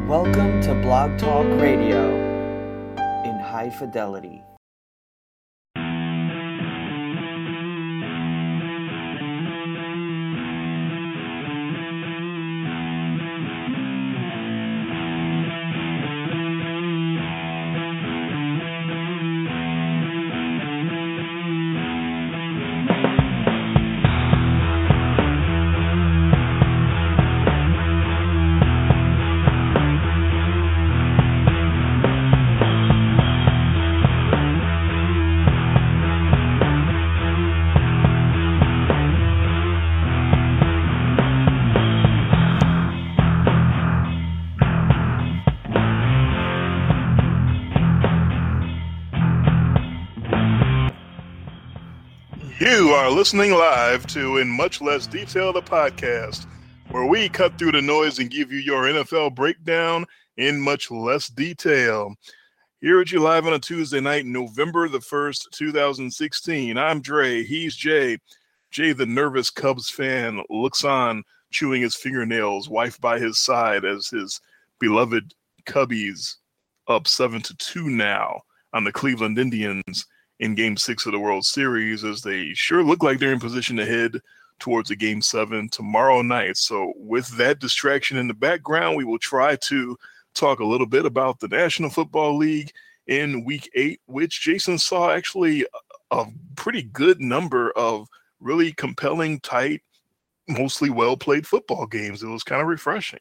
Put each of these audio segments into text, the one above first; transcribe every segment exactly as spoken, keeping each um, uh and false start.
Welcome to Blog Talk Radio in high fidelity. You are listening live to In Much Less Detail, the podcast, where we cut through the noise and give you your N F L breakdown in much less detail. Here at you live on a Tuesday night, November the first, two thousand sixteen. I'm Dre. He's Jay. Jay, the nervous Cubs fan, looks on, chewing his fingernails, wife by his side as his beloved Cubbies up seven to two now on the Cleveland Indians in Game six of the World Series, as they sure look like they're in position to head towards a Game seven tomorrow night. So with that distraction in the background, we will try to talk a little bit about the National Football League in Week eight, which Jason saw actually a pretty good number of really compelling, tight, mostly well-played football games. It was kind of refreshing.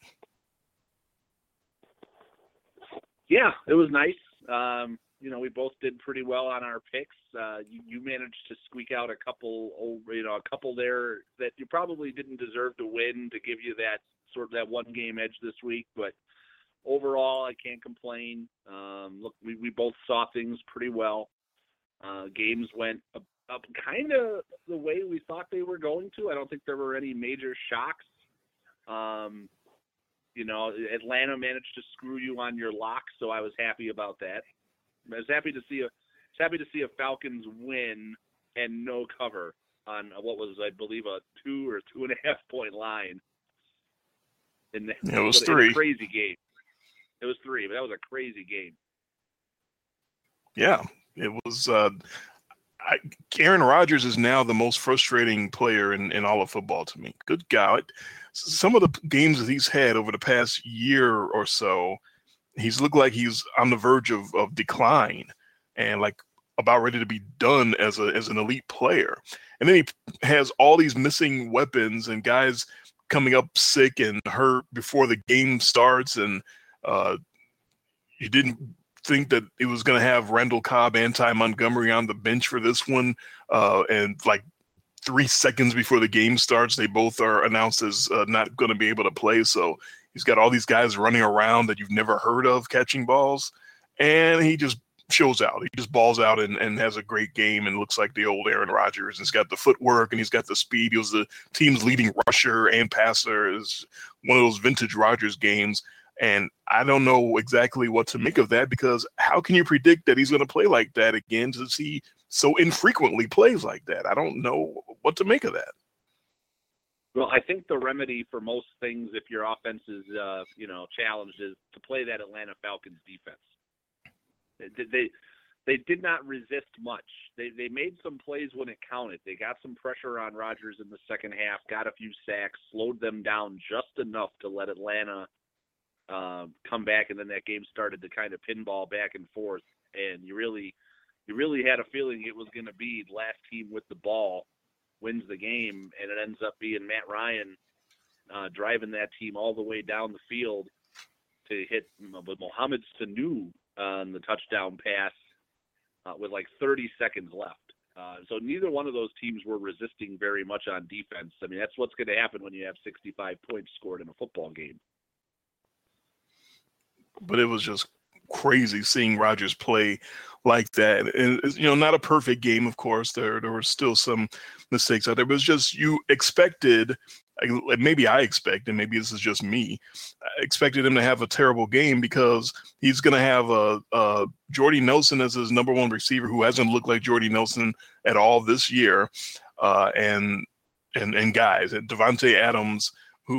Yeah, it was nice. Um, You know, we both did pretty well on our picks. Uh, you, you managed to squeak out a couple, you know, a couple there that you probably didn't deserve to win to give you that sort of that one game edge this week. But overall, I can't complain. Um, look, we, we both saw things pretty well. Uh, games went up, up kind of the way we thought they were going to. I don't think there were any major shocks. Um, you know, Atlanta managed to screw you on your lock, so I was happy about that. I was happy to see a was happy to see a Falcons win and no cover on what was, I believe, a two or two and a half point line. In the, it was in three. A crazy game. It was three, but that was a crazy game. Yeah, it was. Uh, I, Aaron Rodgers is now the most frustrating player in, in all of football to me. Good God. Some of the games that he's had over the past year or so, he's looked like he's on the verge of, of decline and like about ready to be done as a as an elite player. And then he has all these missing weapons and guys coming up sick and hurt before the game starts. And uh, you didn't think that it was going to have Randall Cobb and Ty Montgomery on the bench for this one. Uh, and like three seconds before the game starts, they both are announced as uh, not going to be able to play. So he's got all these guys running around that you've never heard of catching balls, and he just shows out. He just balls out and, and has a great game and looks like the old Aaron Rodgers. He's got the footwork and he's got the speed. He was the team's leading rusher and passer. It's one of those vintage Rodgers games, and I don't know exactly what to make of that, because how can you predict that he's going to play like that again, since he so infrequently plays like that? I don't know what to make of that. Well, I think the remedy for most things, if your offense is, uh, you know, challenged, is to play that Atlanta Falcons defense. They, they they did not resist much. They they made some plays when it counted. They got some pressure on Rodgers in the second half, got a few sacks, slowed them down just enough to let Atlanta uh, come back, and then that game started to kind of pinball back and forth. And you really you really had a feeling it was going to be the last team with the ball wins the game, and it ends up being Matt Ryan uh, driving that team all the way down the field to hit with Mohamed Sanu on the touchdown pass uh, with like thirty seconds left. Uh, so neither one of those teams were resisting very much on defense. I mean, that's what's going to happen when you have sixty-five points scored in a football game. But it was just crazy seeing Rodgers play like that. And, you know, not a perfect game, of course. There there were still some mistakes out there, but it's just you expected, maybe I expected, maybe this is just me, I expected him to have a terrible game, because he's going to have a, a Jordy Nelson as his number one receiver, who hasn't looked like Jordy Nelson at all this year. Uh, and, and, and guys, and Devontae Adams, who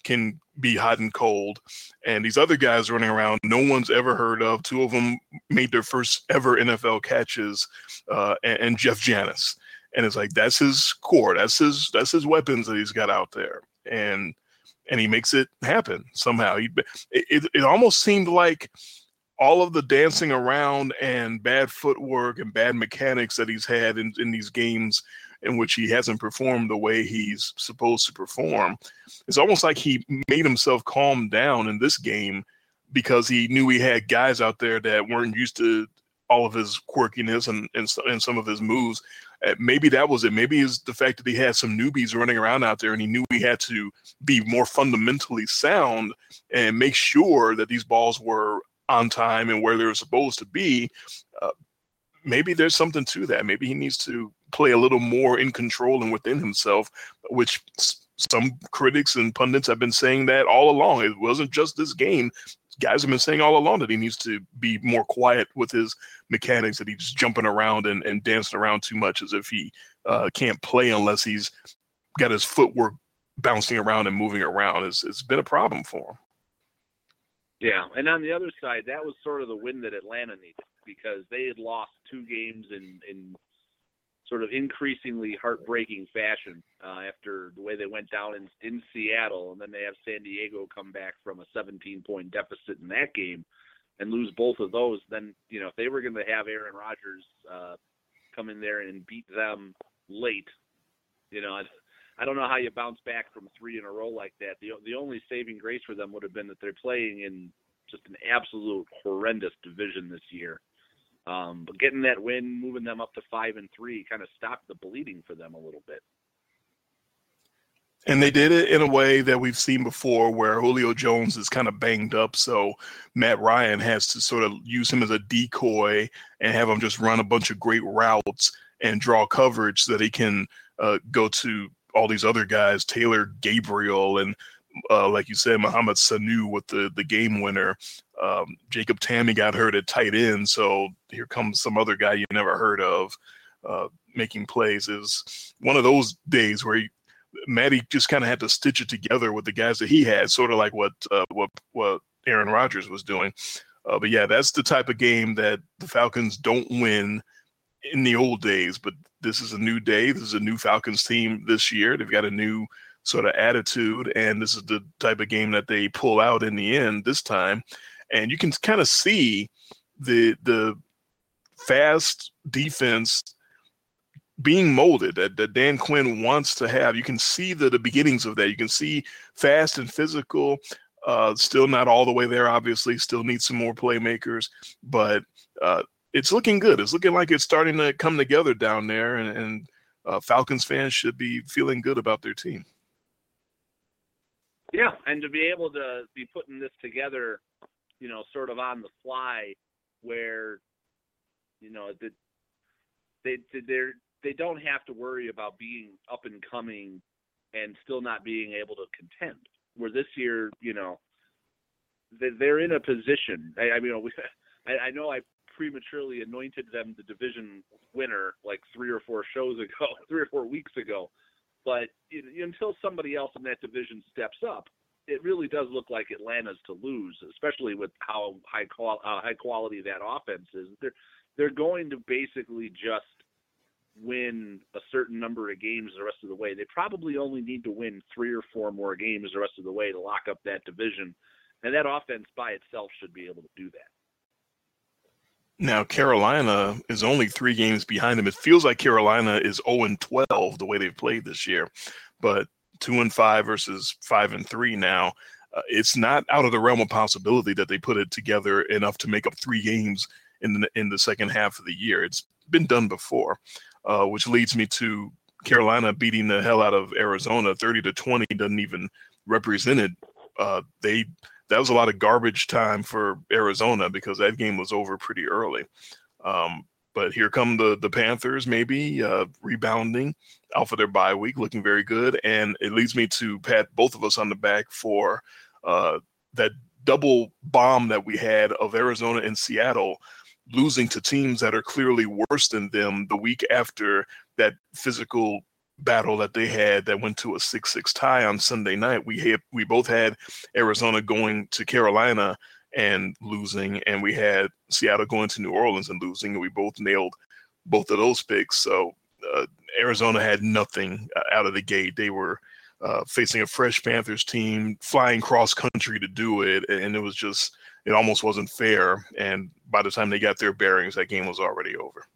can be hot and cold. And these other guys running around, no one's ever heard of. Two of them made their first ever N F L catches, uh, and, and Jeff Janis. And it's like, that's his core. That's his, that's his weapons that he's got out there. And, and he makes it happen somehow. He, it, it, it almost seemed like all of the dancing around and bad footwork and bad mechanics that he's had in, in these games in which he hasn't performed the way he's supposed to perform, it's almost like he made himself calm down in this game because he knew he had guys out there that weren't used to all of his quirkiness and, and, and some of his moves. Uh, maybe that was it. Maybe it's the fact that he had some newbies running around out there and he knew he had to be more fundamentally sound and make sure that these balls were on time and where they were supposed to be. Uh, maybe there's something to that. Maybe he needs to play a little more in control and within himself, which some critics and pundits have been saying that all along. It wasn't just this game. Guys have been saying all along that he needs to be more quiet with his mechanics, that he's jumping around and, and dancing around too much as if he uh, can't play unless he's got his footwork bouncing around and moving around. It's, it's been a problem for him. Yeah, and on the other side, that was sort of the win that Atlanta needed because they had lost two games in, in sort of increasingly heartbreaking fashion uh, after the way they went down in, in Seattle, and then they have San Diego come back from a seventeen-point deficit in that game and lose both of those. Then, you know, if they were going to have Aaron Rodgers uh, come in there and beat them late, you know, I, I don't know how you bounce back from three in a row like that. The, the only saving grace for them would have been that they're playing in just an absolute horrendous division this year. Um, but getting that win, moving them up to five and three, kind of stopped the bleeding for them a little bit. And they did it in a way that we've seen before where Julio Jones is kind of banged up. So Matt Ryan has to sort of use him as a decoy and have him just run a bunch of great routes and draw coverage so that he can uh, go to all these other guys, Taylor Gabriel and Uh, like you said, Mohamed Sanu with the, the game winner. Um, Jacob Tamme got hurt at tight end, so here comes some other guy you never heard of uh, making plays. Is one of those days where he, Matty just kind of had to stitch it together with the guys that he had, sort of like what uh, what what Aaron Rodgers was doing. Uh, but yeah, that's the type of game that the Falcons don't win in the old days. But this is a new day. This is a new Falcons team this year. They've got a new sort of attitude, and this is the type of game that they pull out in the end this time. And you can kind of see the the fast defense being molded that, that Dan Quinn wants to have. You can see the, the beginnings of that. You can see fast and physical, uh, still not all the way there, obviously, still need some more playmakers, but uh, it's looking good. It's looking like it's starting to come together down there, and, and uh, Falcons fans should be feeling good about their team. Yeah, and to be able to be putting this together, you know, sort of on the fly, where, you know, the, they they're they don't have to worry about being up and coming and still not being able to contend. Where this year, you know, they're in a position. I, I mean, I, I know I prematurely anointed them the division winner like three or four shows ago, three or four weeks ago. But until somebody else in that division steps up, it really does look like Atlanta's to lose, especially with how high qual- uh, high quality that offense is. They're they're going to basically just win a certain number of games the rest of the way. They probably only need to win three or four more games the rest of the way to lock up that division, and that offense by itself should be able to do that. Now, Carolina is only three games behind them. It feels like Carolina is oh and twelve the way they've played this year, but two and five versus five and three now. Uh, it's not out of the realm of possibility that they put it together enough to make up three games in the, in the second half of the year. It's been done before, uh, which leads me to Carolina beating the hell out of Arizona. thirty to twenty doesn't even represent it. Uh, they That was a lot of garbage time for Arizona because that game was over pretty early. Um, but here come the the Panthers, maybe uh, rebounding off of their bye week, looking very good. And it leads me to pat both of us on the back for uh, that double bomb that we had of Arizona and Seattle losing to teams that are clearly worse than them the week after that physical battle that they had that went to a six six tie on Sunday night. We had we both had Arizona going to Carolina and losing, and we had Seattle going to New Orleans and losing, and we both nailed both of those picks. So uh, Arizona had nothing uh, out of the gate. They were uh, facing a fresh Panthers team, flying cross country to do it, and it was just, it almost wasn't fair. And by the time they got their bearings, that game was already over.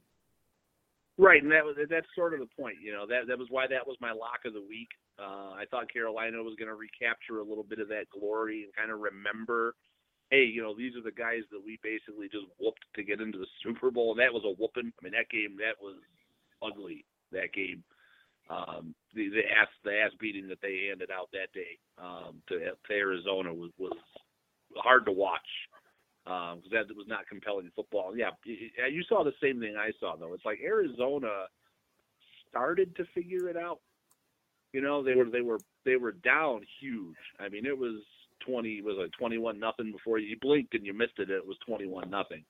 Right, and that was that's sort of the point. You know, that that was why that was my lock of the week. Uh, I thought Carolina was going to recapture a little bit of that glory and kind of remember, hey, you know, these are the guys that we basically just whooped to get into the Super Bowl. And that was a whooping. I mean, that game, that was ugly, that game. Um, the, the ass the ass beating that they handed out that day um, to, to Arizona was, was hard to watch because um, that was not compelling football. Yeah, you saw the same thing I saw, though. It's like Arizona started to figure it out. You know, they were they were they were down huge. I mean, it was twenty was like twenty-one nothing before you blinked and you missed it. It was twenty-one nothing,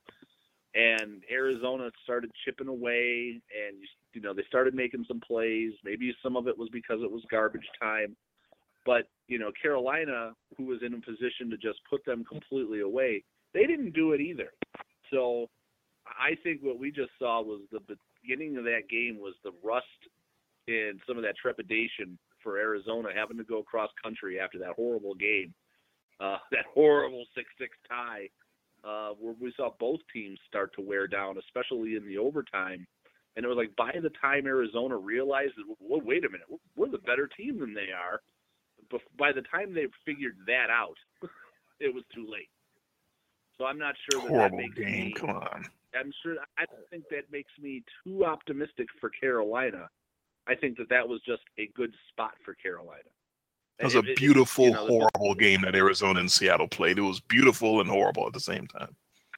and Arizona started chipping away, and you know they started making some plays. Maybe some of it was because it was garbage time, but you know Carolina, who was in a position to just put them completely away, they didn't do it either. So I think what we just saw was the beginning of that game was the rust and some of that trepidation for Arizona having to go cross country after that horrible game. Uh, that horrible six six tie, uh, where we saw both teams start to wear down, especially in the overtime. And it was like by the time Arizona realized, well, wait a minute, we're the better team than they are. But by the time they figured that out, it was too late. So I'm not sure that Horrible that makes game. me. Come on. I'm sure. I don't think that makes me too optimistic for Carolina. I think that that was just a good spot for Carolina. It was a It- it- beautiful, you know, the- horrible game that Arizona and Seattle played. It was beautiful and horrible at the same time.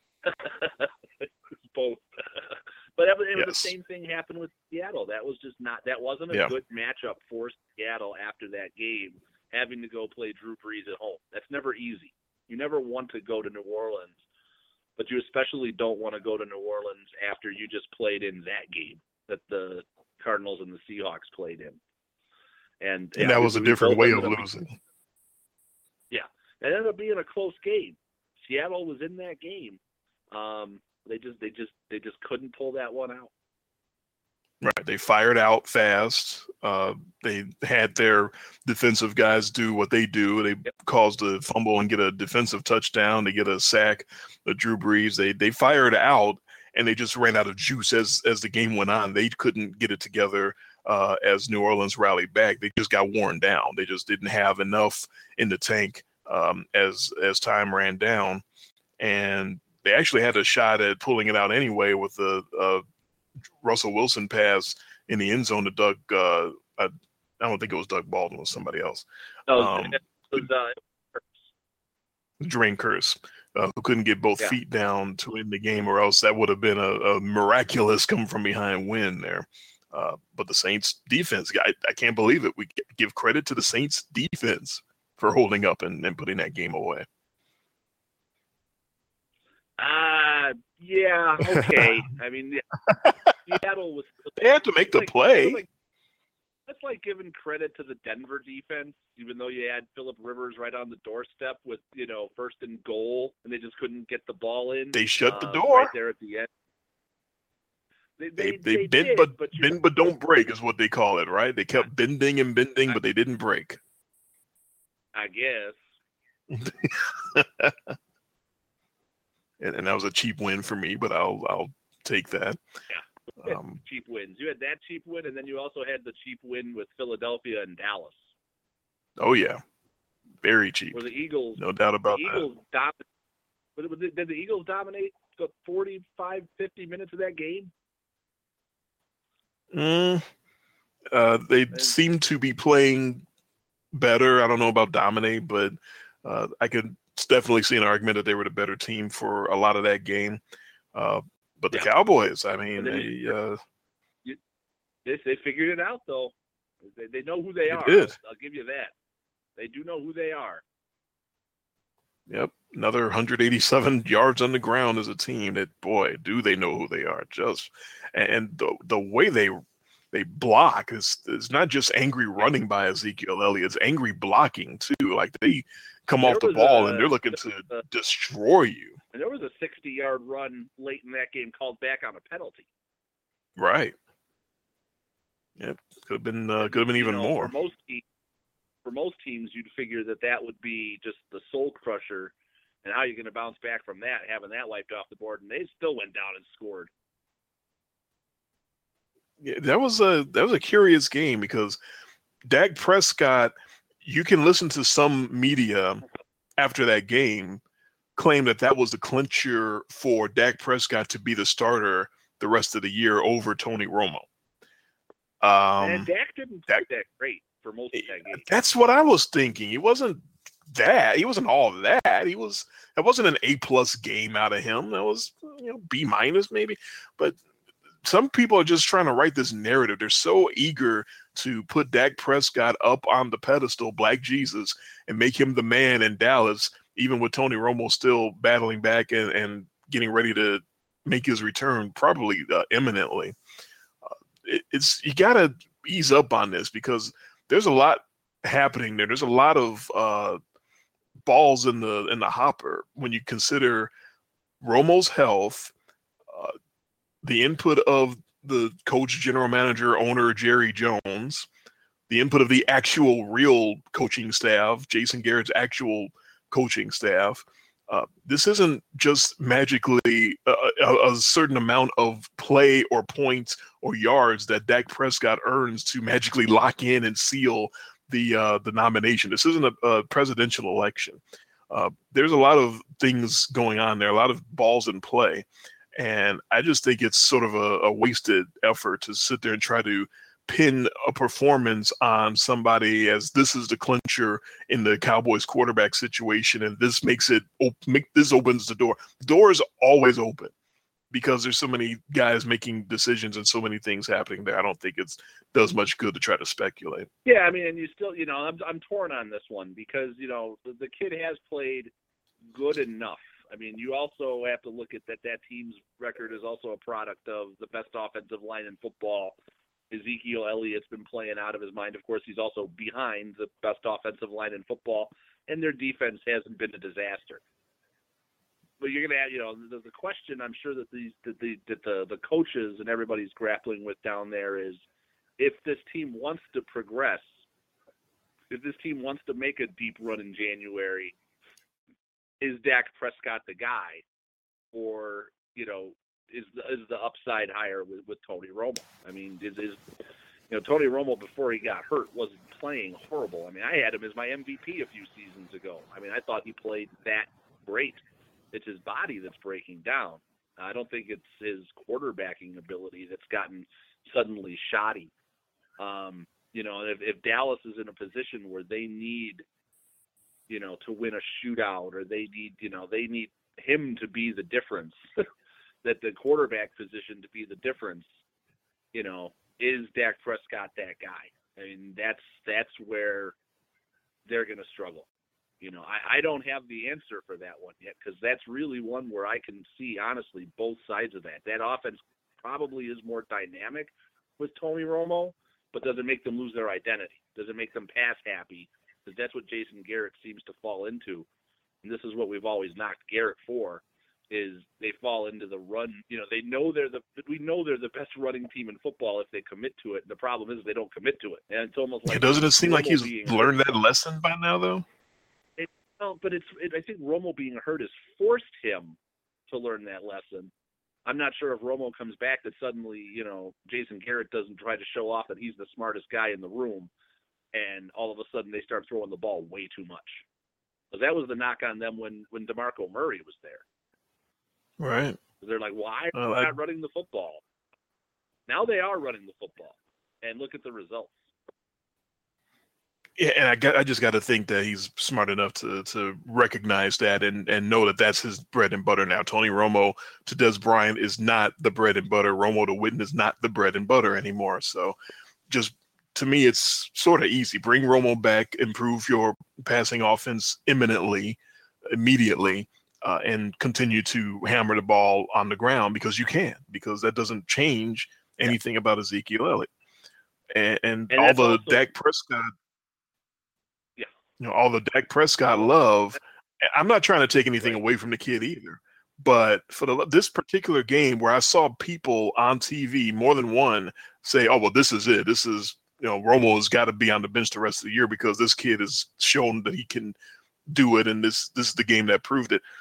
Both. But it was, it was Yes. the same thing happened with Seattle. That was just not. That wasn't a Yeah. good matchup for Seattle after that game, having to go play Drew Brees at home. That's never easy. You never want to go to New Orleans, but you especially don't want to go to New Orleans after you just played in that game that the Cardinals and the Seahawks played in. And, And yeah, that we- was a we different both way ended of up- losing. Yeah, it ended up being a close game. Seattle was in that game. Um, they just, they just, they just couldn't pull that one out. Right. They fired out fast. Uh, they had their defensive guys do what they do. They Yep. caused a fumble and get a defensive touchdown. They get a sack, the Drew Brees. They they fired out, and they just ran out of juice as as the game went on. They couldn't get it together uh, as New Orleans rallied back. They just got worn down. They just didn't have enough in the tank um, as as time ran down, and they actually had a shot at pulling it out anyway with the uh, Russell Wilson pass in the end zone to Doug. Uh, I, I don't think it was Doug Baldwin, it was somebody else. No, Um, it was, uh, Drain Curse, uh, who couldn't get both Yeah. feet down to win the game, or else that would have been a, a miraculous come from behind win there. Uh, but the Saints defense, I, I can't believe it. We give credit to the Saints defense for holding up and, and putting that game away. Uh, yeah, okay. I mean, Seattle was. They had to make the like, play. Like, that's like giving credit to the Denver defense, even though you had Phillip Rivers right on the doorstep with, you know, first and goal, and they just couldn't get the ball in. They shut the uh, door. right there at the end. They They they, they, they bend did, but, but you- bend but don't break is what they call it, right? They kept bending and bending, but they didn't break. I guess. and, and that was a cheap win for me, but I'll I'll take that. Yeah. Um, Cheap wins. You had that cheap win, and then you also had the cheap win with Philadelphia and Dallas, oh yeah, very cheap, where the Eagles, no doubt about the Eagles dominated. But did did the Eagles dominate the forty-five, fifty minutes of that game? that. Mm, uh, they And- seem to be playing better. I don't know about dominate, but uh, I could definitely see an argument that they were the better team for a lot of that game. Uh, but the Yeah. Cowboys, I mean, And then they. Uh, They they figured it out though. They they know who they, They are. did. I'll, I'll give you that. They do know who they are. Yep, another one hundred eighty-seven yards on the ground as a team. That boy, do they know who they are? Just and the the way they they block. It's, it's not just angry running by Ezekiel Elliott. It's angry blocking, too. Like, they come There off the was ball, a- and they're looking to a- destroy you. And there was a sixty-yard run late in that game called back on a penalty. Right. Yep. Could have been, uh, could have been You even know, more. For most, teams, for most teams, you'd figure that that would be just the soul crusher, and how you're going to bounce back from that, having that wiped off the board, and they still went down and scored. Yeah, that was a that was a curious game because Dak Prescott, you can listen to some media after that game claim that that was the clincher for Dak Prescott to be the starter the rest of the year over Tony Romo. Um, and Dak didn't Dak- play that great for most of that game. That's what I was thinking. He wasn't that. He wasn't all that. He was. That wasn't an A plus game out of him. That was, you know, B minus maybe. But some people are just trying to write this narrative. They're so eager to put Dak Prescott up on the pedestal, Black Jesus, and make him the man in Dallas, even with Tony Romo still battling back and, and getting ready to make his return probably uh, imminently. Uh, it, it's you got to ease up on this because there's a lot happening there. There's a lot of uh, balls in the in the hopper when you consider Romo's health, uh, the input of the coach, general manager, owner, Jerry Jones, the input of the actual real coaching staff, Jason Garrett's actual coaching staff. Uh, this isn't just magically a, a, a certain amount of play or points or yards that Dak Prescott earns to magically lock in and seal the uh, the nomination. This isn't a, a presidential election. Uh, there's a lot of things going on there, a lot of balls in play. And I just think it's sort of a, a wasted effort to sit there and try to pin a performance on somebody as this is the clincher in the Cowboys quarterback situation. And this makes it, make this opens the door. The door is always open because there's so many guys making decisions and so many things happening there. I don't think it's does much good to try to speculate. Yeah, I mean, and you still, you know, I'm I'm torn on this one because, you know, the, the kid has played good enough. I mean, you also have to look at that that team's record is also a product of the best offensive line in football. Ezekiel Elliott's been playing out of his mind. Of course, he's also behind the best offensive line in football, and their defense hasn't been a disaster. But you're going to add, you know, the, the question I'm sure that these that the that the the coaches and everybody's grappling with down there is, if this team wants to progress, if this team wants to make a deep run in January, is Dak Prescott the guy, or, you know, is the, is the upside higher with, with Tony Romo? I mean, is, is you know, Tony Romo before he got hurt wasn't playing horrible. I mean, I had him as my M V P a few seasons ago. I mean, I thought he played that great. It's his body that's breaking down. I don't think it's his quarterbacking ability that's gotten suddenly shoddy. Um, you know, if, if Dallas is in a position where they need, you know, to win a shootout, or they need, you know, they need him to be the difference, that the quarterback position to be the difference, you know, is Dak Prescott that guy? I mean, that's, that's where they're going to struggle. You know, I, I don't have the answer for that one yet, because that's really one where I can see, honestly, both sides of that. That offense probably is more dynamic with Tony Romo, but does it make them lose their identity? Does it make them pass happy? Because that's what Jason Garrett seems to fall into. And this is what we've always knocked Garrett for, is they fall into the run. You know, they know they're the, we know they're the best running team in football if they commit to it. And the problem is they don't commit to it. And it's almost like, Yeah, doesn't it seem Romo like he's being learned hurt. that lesson by now, though? It, well, but it's, it, I think Romo being hurt has forced him to learn that lesson. I'm not sure if Romo comes back that suddenly, you know, Jason Garrett doesn't try to show off that he's the smartest guy in the room, and all of a sudden they start throwing the ball way too much. But that was the knock on them when, when DeMarco Murray was there. Right. They're like, why are Well, they I- not running the football? Now they are running the football, and look at the results. Yeah, and I got, I just got to think that he's smart enough to to recognize that and, and know that that's his bread and butter now. Tony Romo to Des Bryant is not the bread and butter. Romo to Witten is not the bread and butter anymore. So just to me, it's sort of easy. Bring Romo back, improve your passing offense imminently, immediately, uh, and continue to hammer the ball on the ground because you can, because that doesn't change anything about Ezekiel Elliott. and, and, And all that's the also- Dak Prescott, Yeah. you know, all the Dak Prescott love. I'm not trying to take anything Right. away from the kid either, but for the this particular game where I saw people on T V, more than one, say, "Oh, well, this is it. This is, you know, Romo has got to be on the bench the rest of the year because this kid has shown that he can do it, and this this is the game that proved it."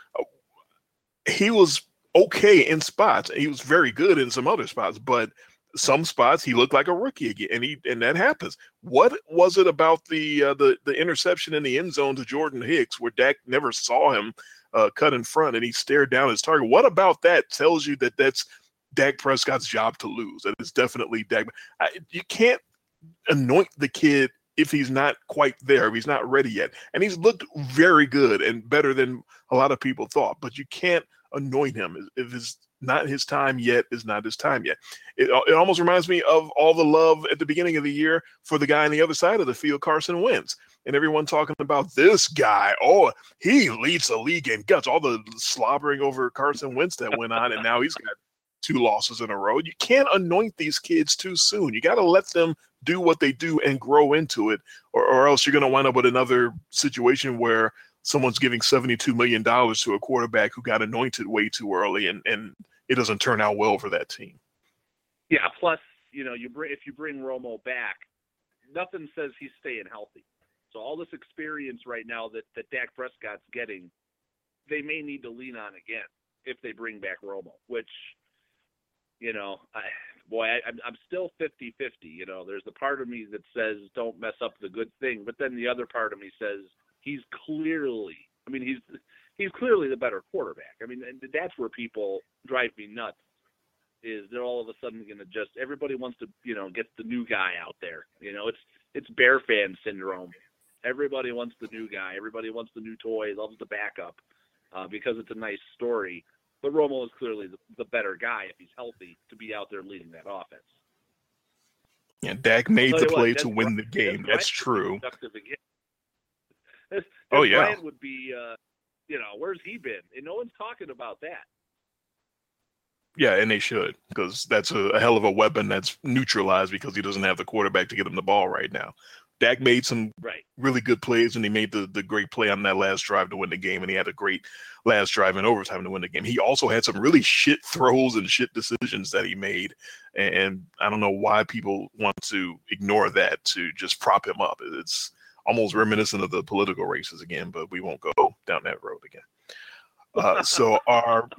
He was okay in spots. He was very good in some other spots, but some spots he looked like a rookie again, and he and that happens. What was it about the uh, the the interception in the end zone to Jordan Hicks where Dak never saw him uh, cut in front and he stared down his target? What about that tells you that that's Dak Prescott's job to lose? That it's definitely Dak. I, you can't anoint the kid if he's not quite there, if he's not ready yet. And he's looked very good and better than a lot of people thought, but you can't anoint him. If it's not his time yet, is not his time yet. It, it almost reminds me of all the love at the beginning of the year for the guy on the other side of the field, Carson Wentz, and everyone talking about this guy. Oh, he leads the league in guts. All the slobbering over Carson Wentz that went on, and now he's got two losses in a row. You can't anoint these kids too soon. You got to let them do what they do and grow into it, or, or else you're going to wind up with another situation where someone's giving seventy-two million dollars to a quarterback who got anointed way too early, and, and it doesn't turn out well for that team. Yeah, plus, you know, you bring if you bring Romo back, nothing says he's staying healthy. So all this experience right now that, that Dak Prescott's getting, they may need to lean on again if they bring back Romo, which, you know, I, boy, I, I'm, I'm still fifty-fifty. You know, there's the part of me that says don't mess up the good thing, but then the other part of me says he's clearly, I mean, he's he's clearly the better quarterback. I mean, and that's where people drive me nuts, is they're all of a sudden going to just, everybody wants to, you know, get the new guy out there. You know, it's it's Bear fan syndrome. Everybody wants the new guy. Everybody wants the new toy, loves the backup uh, because it's a nice story. But Romo is clearly the, the better guy if he's healthy to be out there leading that offense. Yeah, Dak made the What, play Des to win the Bryant- game. Des That's Bryant true. would be productive again. Des, Des Oh, yeah. Bryant would be, uh, you know, where's he been? And no one's talking about that. Yeah, and they should, because that's a, a hell of a weapon that's neutralized because he doesn't have the quarterback to get him the ball right now. Dak made some Right. really good plays, and he made the, the great play on that last drive to win the game, and he had a great last drive in overtime to win the game. He also had some really shit throws and shit decisions that he made, and I don't know why people want to ignore that to just prop him up. It's almost reminiscent of the political races again, but we won't go down that road again. Uh, so our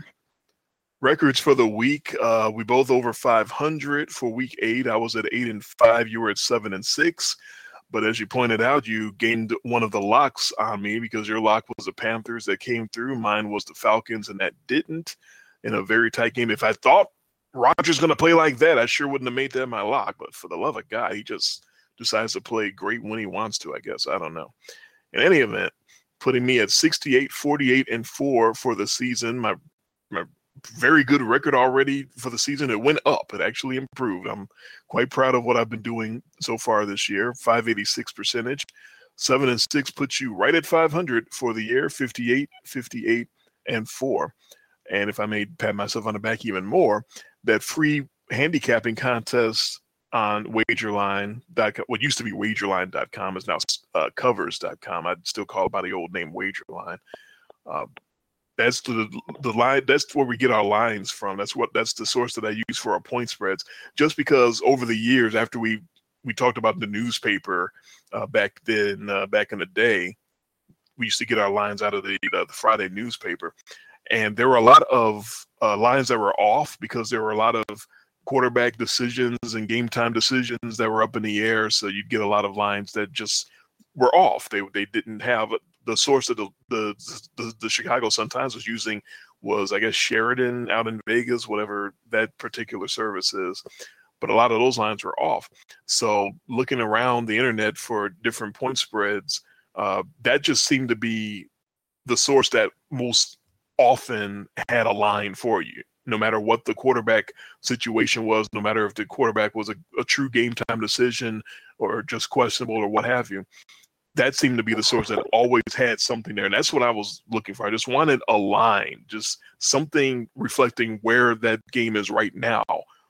records for the week, uh, we both over five hundred for week eight. I was at eight and five. You were at seven and six. But as you pointed out, you gained one of the locks on me because your lock was the Panthers that came through. Mine was the Falcons, and that didn't in a very tight game. If I thought Rodgers going to play like that, I sure wouldn't have made that my lock. But for the love of God, he just decides to play great when he wants to, I guess. I don't know. In any event, putting me at sixty-eight, forty-eight, and four for the season. My my very good record already for the season. It went up. It actually improved. I'm quite proud of what I've been doing so far this year. five eighty-six percentage. Seven and six puts you right at five hundred for the year. fifty-eight, fifty-eight, and four. And if I may pat myself on the back even more, that free handicapping contest on wagerline dot com, what used to be wagerline dot com is now uh, covers dot com. I'd still call it by the old name Wagerline. Uh, That's the the line. That's where we get our lines from. That's what that's the source that I use for our point spreads. Just because over the years, after we we talked about the newspaper uh, back then, uh, back in the day, we used to get our lines out of the uh, the Friday newspaper, and there were a lot of uh, lines that were off because there were a lot of quarterback decisions and game time decisions that were up in the air. So you'd get a lot of lines that just were off. They they didn't have the source that the, the the the Chicago Sun-Times was using was, I guess, Sheridan out in Vegas, whatever that particular service is. But a lot of those lines were off. So looking around the internet for different point spreads, uh, that just seemed to be the source that most often had a line for you, no matter what the quarterback situation was, no matter if the quarterback was a, a true game time decision or just questionable or what have you. That seemed to be the source that always had something there. And that's what I was looking for. I just wanted a line, just something reflecting where that game is right now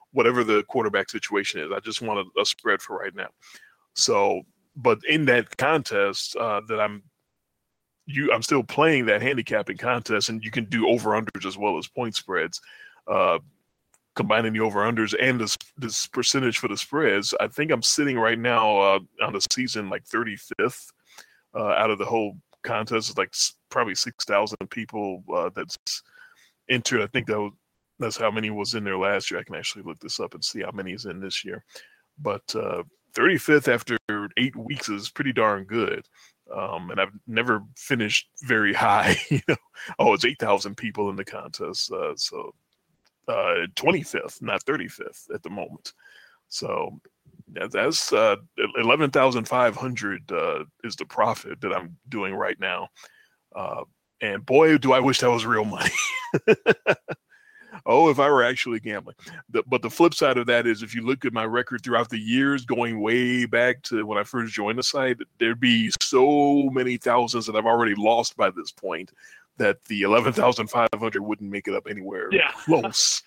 whatever the quarterback situation is. I just want a, a spread for right now. So, but in that contest uh, that I'm you, I'm still playing that handicapping contest, and you can do over-unders as well as point spreads. Uh, combining the over-unders and this, this percentage for the spreads, I think I'm sitting right now uh, on the season like thirty-fifth uh, out of the whole contest. It's like probably six thousand people uh, that's entered. I think that was, that's how many was in there last year. I can actually look this up and see how many is in this year. But uh, thirty-fifth after eight weeks is pretty darn good. Um, and I've never finished very high. You know, oh, it's eight thousand people in the contest. Uh, so uh, twenty-fifth, not thirty-fifth at the moment. So yeah, that's uh, eleven thousand five hundred uh, is the profit that I'm doing right now. Uh, and boy, do I wish that was real money. Oh, if I were actually gambling. The, but the flip side of that is if you look at my record throughout the years, going way back to when I first joined the site, there'd be so many thousands that I've already lost by this point that the eleven thousand five hundred wouldn't make it up anywhere yeah. close.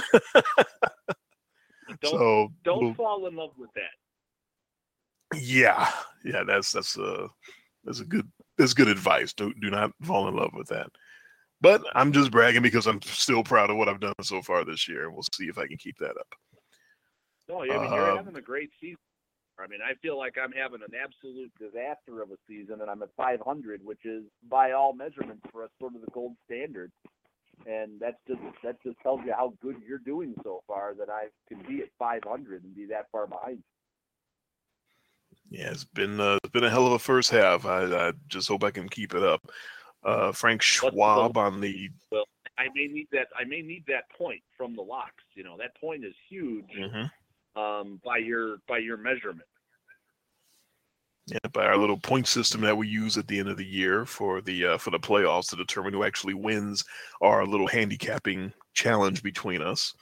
don't so, don't well, fall in love with that. Yeah. Yeah, that's that's a that's a good that's good advice. Do do not fall in love with that. But I'm just bragging because I'm still proud of what I've done so far this year. We'll see if I can keep that up. No, I mean, you're Uh, having a great season. I mean, I feel like I'm having an absolute disaster of a season, and I'm at five hundred, which is, by all measurements, for us, sort of the gold standard. And that's just that just tells you how good you're doing so far, that I can be at five hundred and be that far behind. Yeah, it's been uh, it's been a hell of a first half. I, I just hope I can keep it up. Uh, Frank Schwab on the. Well, I may need that. I may need that point from the locks. You know, that point is huge Mm-hmm. um, by your by your measurement. Yeah, by our little point system that we use at the end of the year for the uh, for the playoffs to determine who actually wins our little handicapping challenge between us.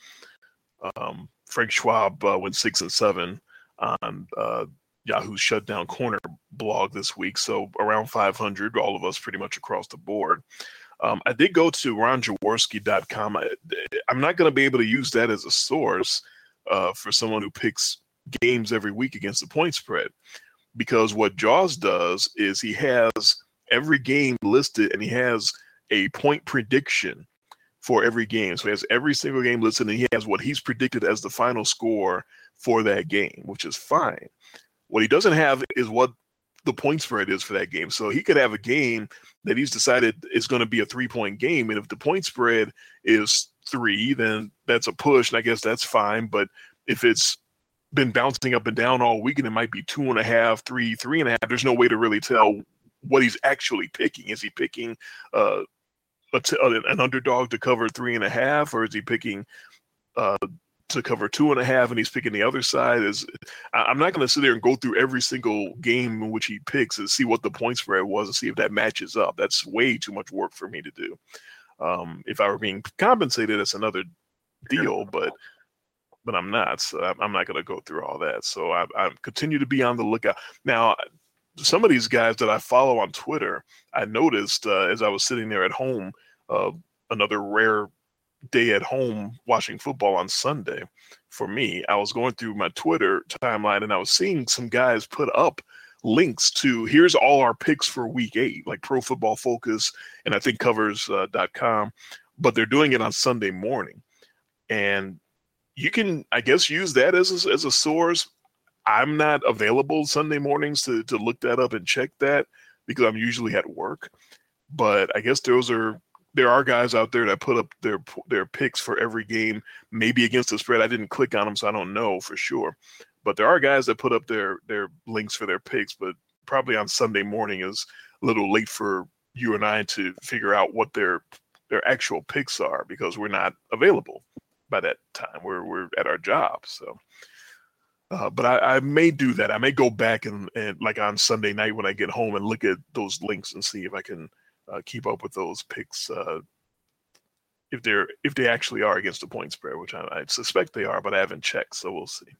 Um, Frank Schwab uh, went six and seven on uh, Yahoo's Shutdown Corner blog this week, so around five hundred, all of us pretty much across the board. Um, I did go to ron jaworski dot com. I, I'm not going to be able to use that as a source uh, for someone who picks games every week against the point spread, because what Jaws does is he has every game listed and he has a point prediction for every game. So he has every single game listed and he has what he's predicted as the final score for that game, which is fine. What he doesn't have is what the point spread is for that game. So he could have a game that he's decided is going to be a three-point game, and if the point spread is three, then that's a push, and I guess that's fine. But if it's been bouncing up and down all week and it might be two and a half, three, three and a half, there's no way to really tell what he's actually picking. Is he picking uh, a t- an underdog to cover three and a half, or is he picking uh, to cover two and a half and he's picking the other side? Is I'm not going to sit there and go through every single game in which he picks and see what the point spread was and see if that matches up. That's way too much work for me to do. Um, if I were being compensated, that's another deal, but but I'm not. So I'm not going to go through all that. So I, I continue to be on the lookout. Now, some of these guys that I follow on Twitter, I noticed uh, as I was sitting there at home, uh, another rare day at home watching football on Sunday for me, I was going through my Twitter timeline and I was seeing some guys put up links to here's all our picks for week eight, like Pro Football Focus and I think covers dot com, but they're doing it on Sunday morning. And you can, I guess, use that as a, as a source. I'm not available Sunday mornings to, to look that up and check that because I'm usually at work. But I guess those are, there are guys out there that put up their their picks for every game, maybe against the spread. I didn't click on them, so I don't know for sure. But there are guys that put up their their links for their picks, but probably on Sunday morning is a little late for you and I to figure out what their their actual picks are because we're not available by that time. We're we're at our jobs. So, uh, but I, I may do that. I may go back and, and like on Sunday night when I get home and look at those links and see if I can uh, keep up with those picks. Uh, if they're if they actually are against the point spread, which I, I suspect they are, but I haven't checked, so we'll see.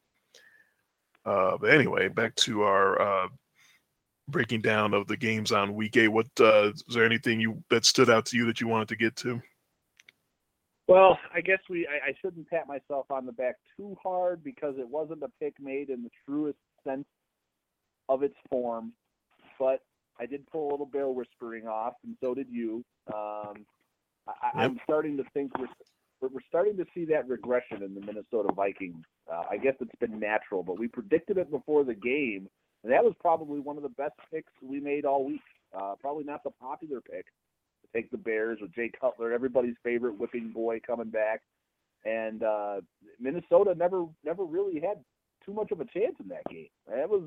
Uh, but anyway, back to our uh, breaking down of the games on week eight. What uh, is there anything you that stood out to you that you wanted to get to? Well, I guess we I, I shouldn't pat myself on the back too hard because it wasn't a pick made in the truest sense of its form, but I did pull a little bear whispering off, and so did you. Um, I, Yep. I'm starting to think we're we're starting to see that regression in the Minnesota Vikings. Uh, I guess it's been natural, but we predicted it before the game, and that was probably one of the best picks we made all week. Uh, probably not the popular pick to take the Bears with Jay Cutler, everybody's favorite whipping boy coming back, and uh, Minnesota never never really had too much of a chance in that game. That was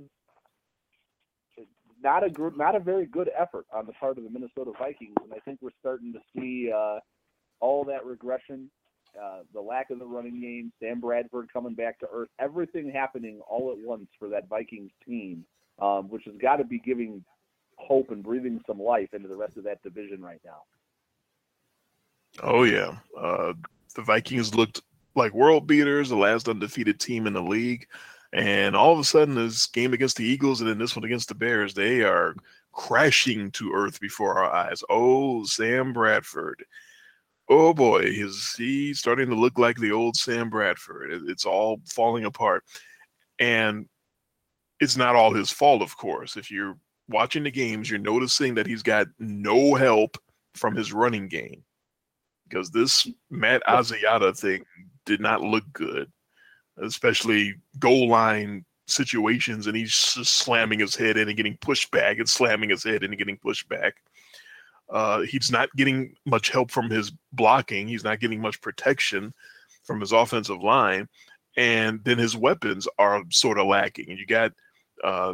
not a good, not a very good effort on the part of the Minnesota Vikings, and I think we're starting to see uh, all that regression, uh, the lack of the running game, Sam Bradford coming back to earth, everything happening all at once for that Vikings team, um, which has got to be giving hope and breathing some life into the rest of that division right now. Oh, yeah. Uh, the Vikings looked like world beaters, the last undefeated team in the league. And all of a sudden, this game against the Eagles and then this one against the Bears, they are crashing to earth before our eyes. Oh, Sam Bradford. Oh, boy, is he starting to look like the old Sam Bradford. It's all falling apart. And it's not all his fault, of course. If you're watching the games, you're noticing that he's got no help from his running game. Because this Matt Asiata thing did not look good, especially goal line situations, and he's just slamming his head in and getting pushed back and slamming his head in and getting pushed back. Uh, he's not getting much help from his blocking. He's not getting much protection from his offensive line. And then his weapons are sort of lacking. And you got uh,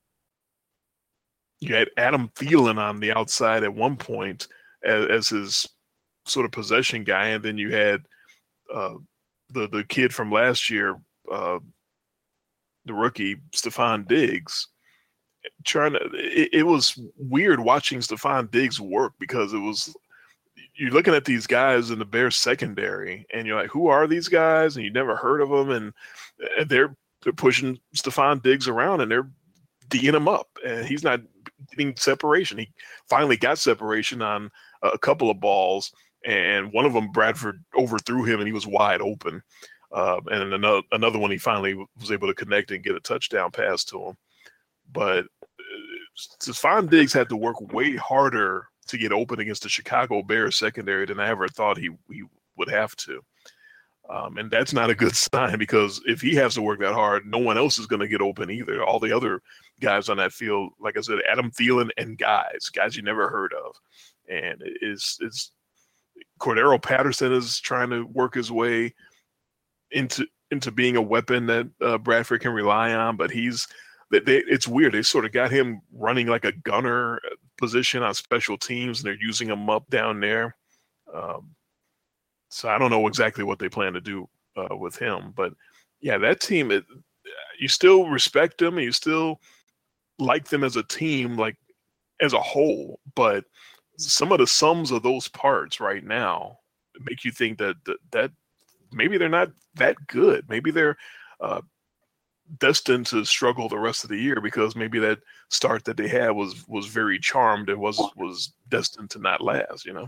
you had Adam Thielen on the outside at one point as, as his sort of possession guy, and then you had uh, the the kid from last year, uh, the rookie Stephon Diggs, trying to. It, it was weird watching Stephon Diggs work because it was you're looking at these guys in the Bears secondary, and you're like, who are these guys? And you never heard of them, and they're they're pushing Stephon Diggs around, and they're D'ing him up, and he's not getting separation. He finally got separation on a couple of balls. And one of them, Bradford overthrew him, and he was wide open. Uh, and another another one, he finally was able to connect and get a touchdown pass to him. But uh, Stephon Diggs had to work way harder to get open against the Chicago Bears secondary than I ever thought he, he would have to. Um, and that's not a good sign, because if he has to work that hard, no one else is going to get open either. All the other guys on that field, like I said, Adam Thielen and guys, guys you never heard of. And it's it's Cordero Patterson is trying to work his way into into being a weapon that uh, Bradford can rely on, but he's they, they, it's weird. They sort of got him running like a gunner position on special teams, and they're using him up down there. Um, so I don't know exactly what they plan to do uh, with him, but yeah, that team, it, you still respect them, and you still like them as a team, like as a whole, but some of the sums of those parts right now make you think that that, that maybe they're not that good. Maybe they're uh, destined to struggle the rest of the year, because maybe that start that they had was was very charmed and was was destined to not last, you know?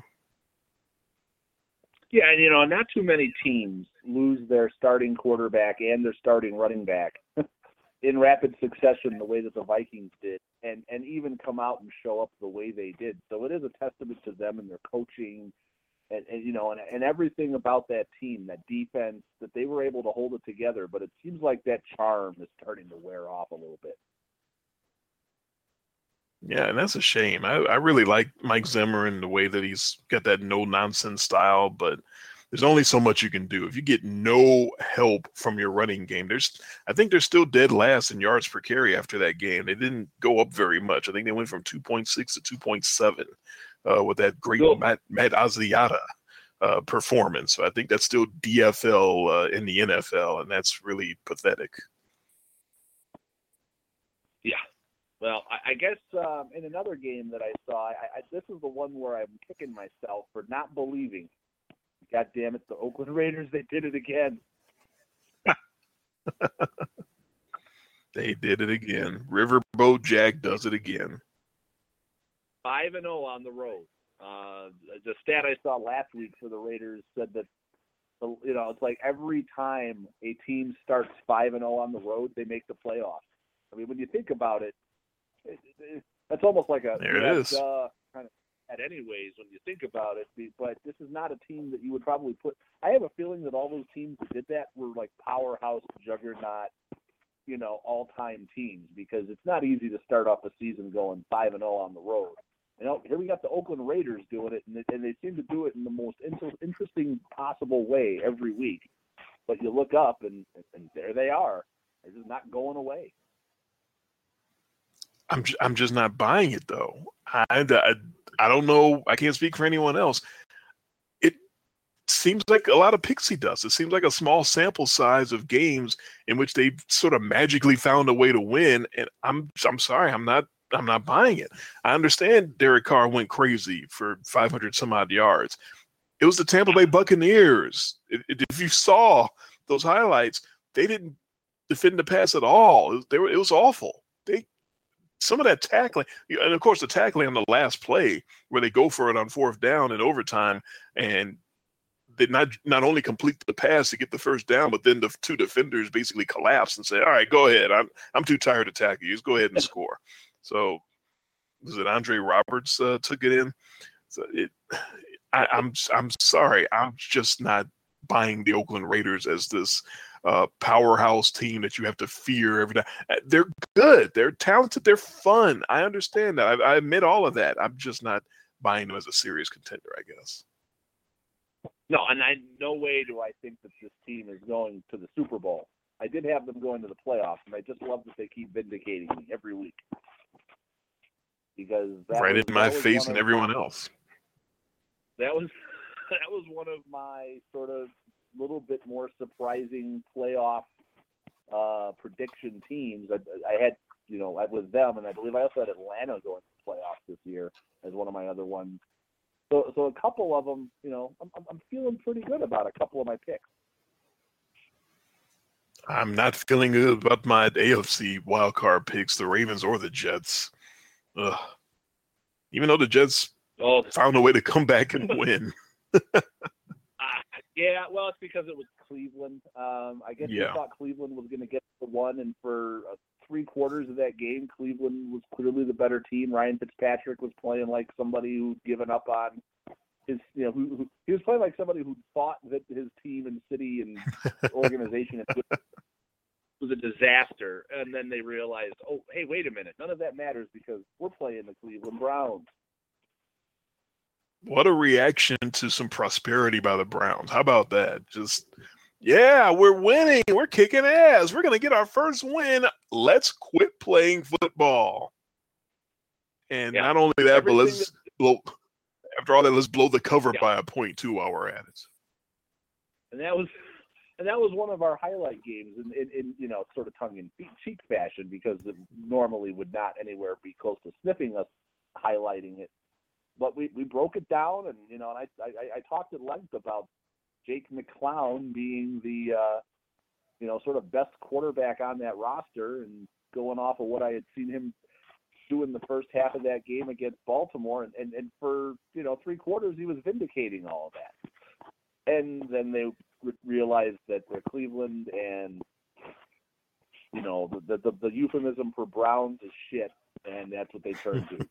Yeah, and, you know, not too many teams lose their starting quarterback and their starting running back in rapid succession the way that the Vikings did, and, and even come out and show up the way they did. So it is a testament to them and their coaching and, and you know, and, and everything about that team, that defense, that they were able to hold it together. But it seems like that charm is starting to wear off a little bit. Yeah, and that's a shame. I, I really like Mike Zimmer and the way that he's got that no-nonsense style, but there's only so much you can do. If you get no help from your running game, there's I think they're still dead last in yards per carry after that game. They didn't go up very much. I think they went from two point six to two point seven uh, with that great Cool. Matt, Matt Asiata uh, performance. So I think that's still D F L uh, in the N F L, and that's really pathetic. Yeah. Well, I, I guess um, in another game that I saw, I, I, this is the one where I'm kicking myself for not believing. God damn it, the Oakland Raiders, they did it again. They did it again. Riverboat Jack does it again. five and oh on the road. Uh, the stat I saw last week for the Raiders said that So, you know, it's like every time a team starts five and zero on the road, they make the playoffs. I mean, when you think about it, it, it that's almost like a There yeah, it is. duh, kind of at anyways when you think about it. But this is not a team that you would probably put. I have a feeling that all those teams that did that were like powerhouse, juggernaut, you know, all-time teams, because it's not easy to start off a season going five and zero on the road. You know, here we got the Oakland Raiders doing it, and they, and they seem to do it in the most inter- interesting possible way every week. But you look up, and, and there they are. They're just not going away. I'm j- I'm just not buying it though. I, I I don't know. I can't speak for anyone else. It seems like a lot of pixie dust. It seems like a small sample size of games in which they've sort of magically found a way to win. And I'm I'm sorry, I'm not I'm not buying it. I understand Derek Carr went crazy for five hundred some odd yards. It was the Tampa Bay Buccaneers. It, it, if you saw those highlights, they didn't defend the pass at all. It was, they were, it was awful. They some of that tackling, and of course the tackling on the last play where they go for it on fourth down in overtime, and they not not only complete the pass to get the first down, but then the two defenders basically collapse and say, "All right, go ahead. I'm I'm too tired to tackle you. Just go ahead and score." So was it Andre Roberts uh, took it in? So it, I, I'm I'm sorry, I'm just not buying the Oakland Raiders as this uh, powerhouse team that you have to fear every day. They're good, they're talented, they're fun. I understand that. I, I admit all of that. I'm just not buying them as a serious contender, I guess. No, and I no way do I think that this team is going to the Super Bowl. I did have them going to the playoffs, and I just love that they keep vindicating me every week. Because that right was, in my that was face one and of everyone my, else. That was that was one of my sort of little bit more surprising playoff uh, prediction teams. I, I had, you know, I was them, and I believe I also had Atlanta going to the playoffs this year as one of my other ones. So, so a couple of them, you know, I'm, I'm feeling pretty good about a couple of my picks. I'm not feeling good about my A F C wildcard picks, the Ravens or the Jets. Ugh. Even though the Jets oh. found a way to come back and win. uh, yeah, well, it's because it was Cleveland. Um, I guess yeah. we thought Cleveland was going to get the one, and for uh, three quarters of that game, Cleveland was clearly the better team. Ryan Fitzpatrick was playing like somebody who'd given up on his, you know, who, who he was playing like somebody who thought that his team and city and organization was a disaster, and then they realized, oh, hey, wait a minute, none of that matters because we're playing the Cleveland Browns. What a reaction to some prosperity by the Browns. How about that? Just, yeah, we're winning. We're kicking ass. We're going to get our first win. Let's quit playing football. And yeah. not only that, Everything but let's that- blow, after all that, let's blow the cover yeah. by a point, too, while we're at it. And that was and that was one of our highlight games in, in, in you know, sort of tongue-in-cheek fashion, because it normally would not anywhere be close to sniffing us highlighting it. But we, we broke it down, and you know, and I, I I talked at length about Jake McClown being the uh, you know, sort of best quarterback on that roster, and going off of what I had seen him do in the first half of that game against Baltimore, and, and, and for you know three quarters he was vindicating all of that, and then they re- realized that they're Cleveland, and you know the, the the euphemism for Browns is shit, and that's what they turned to.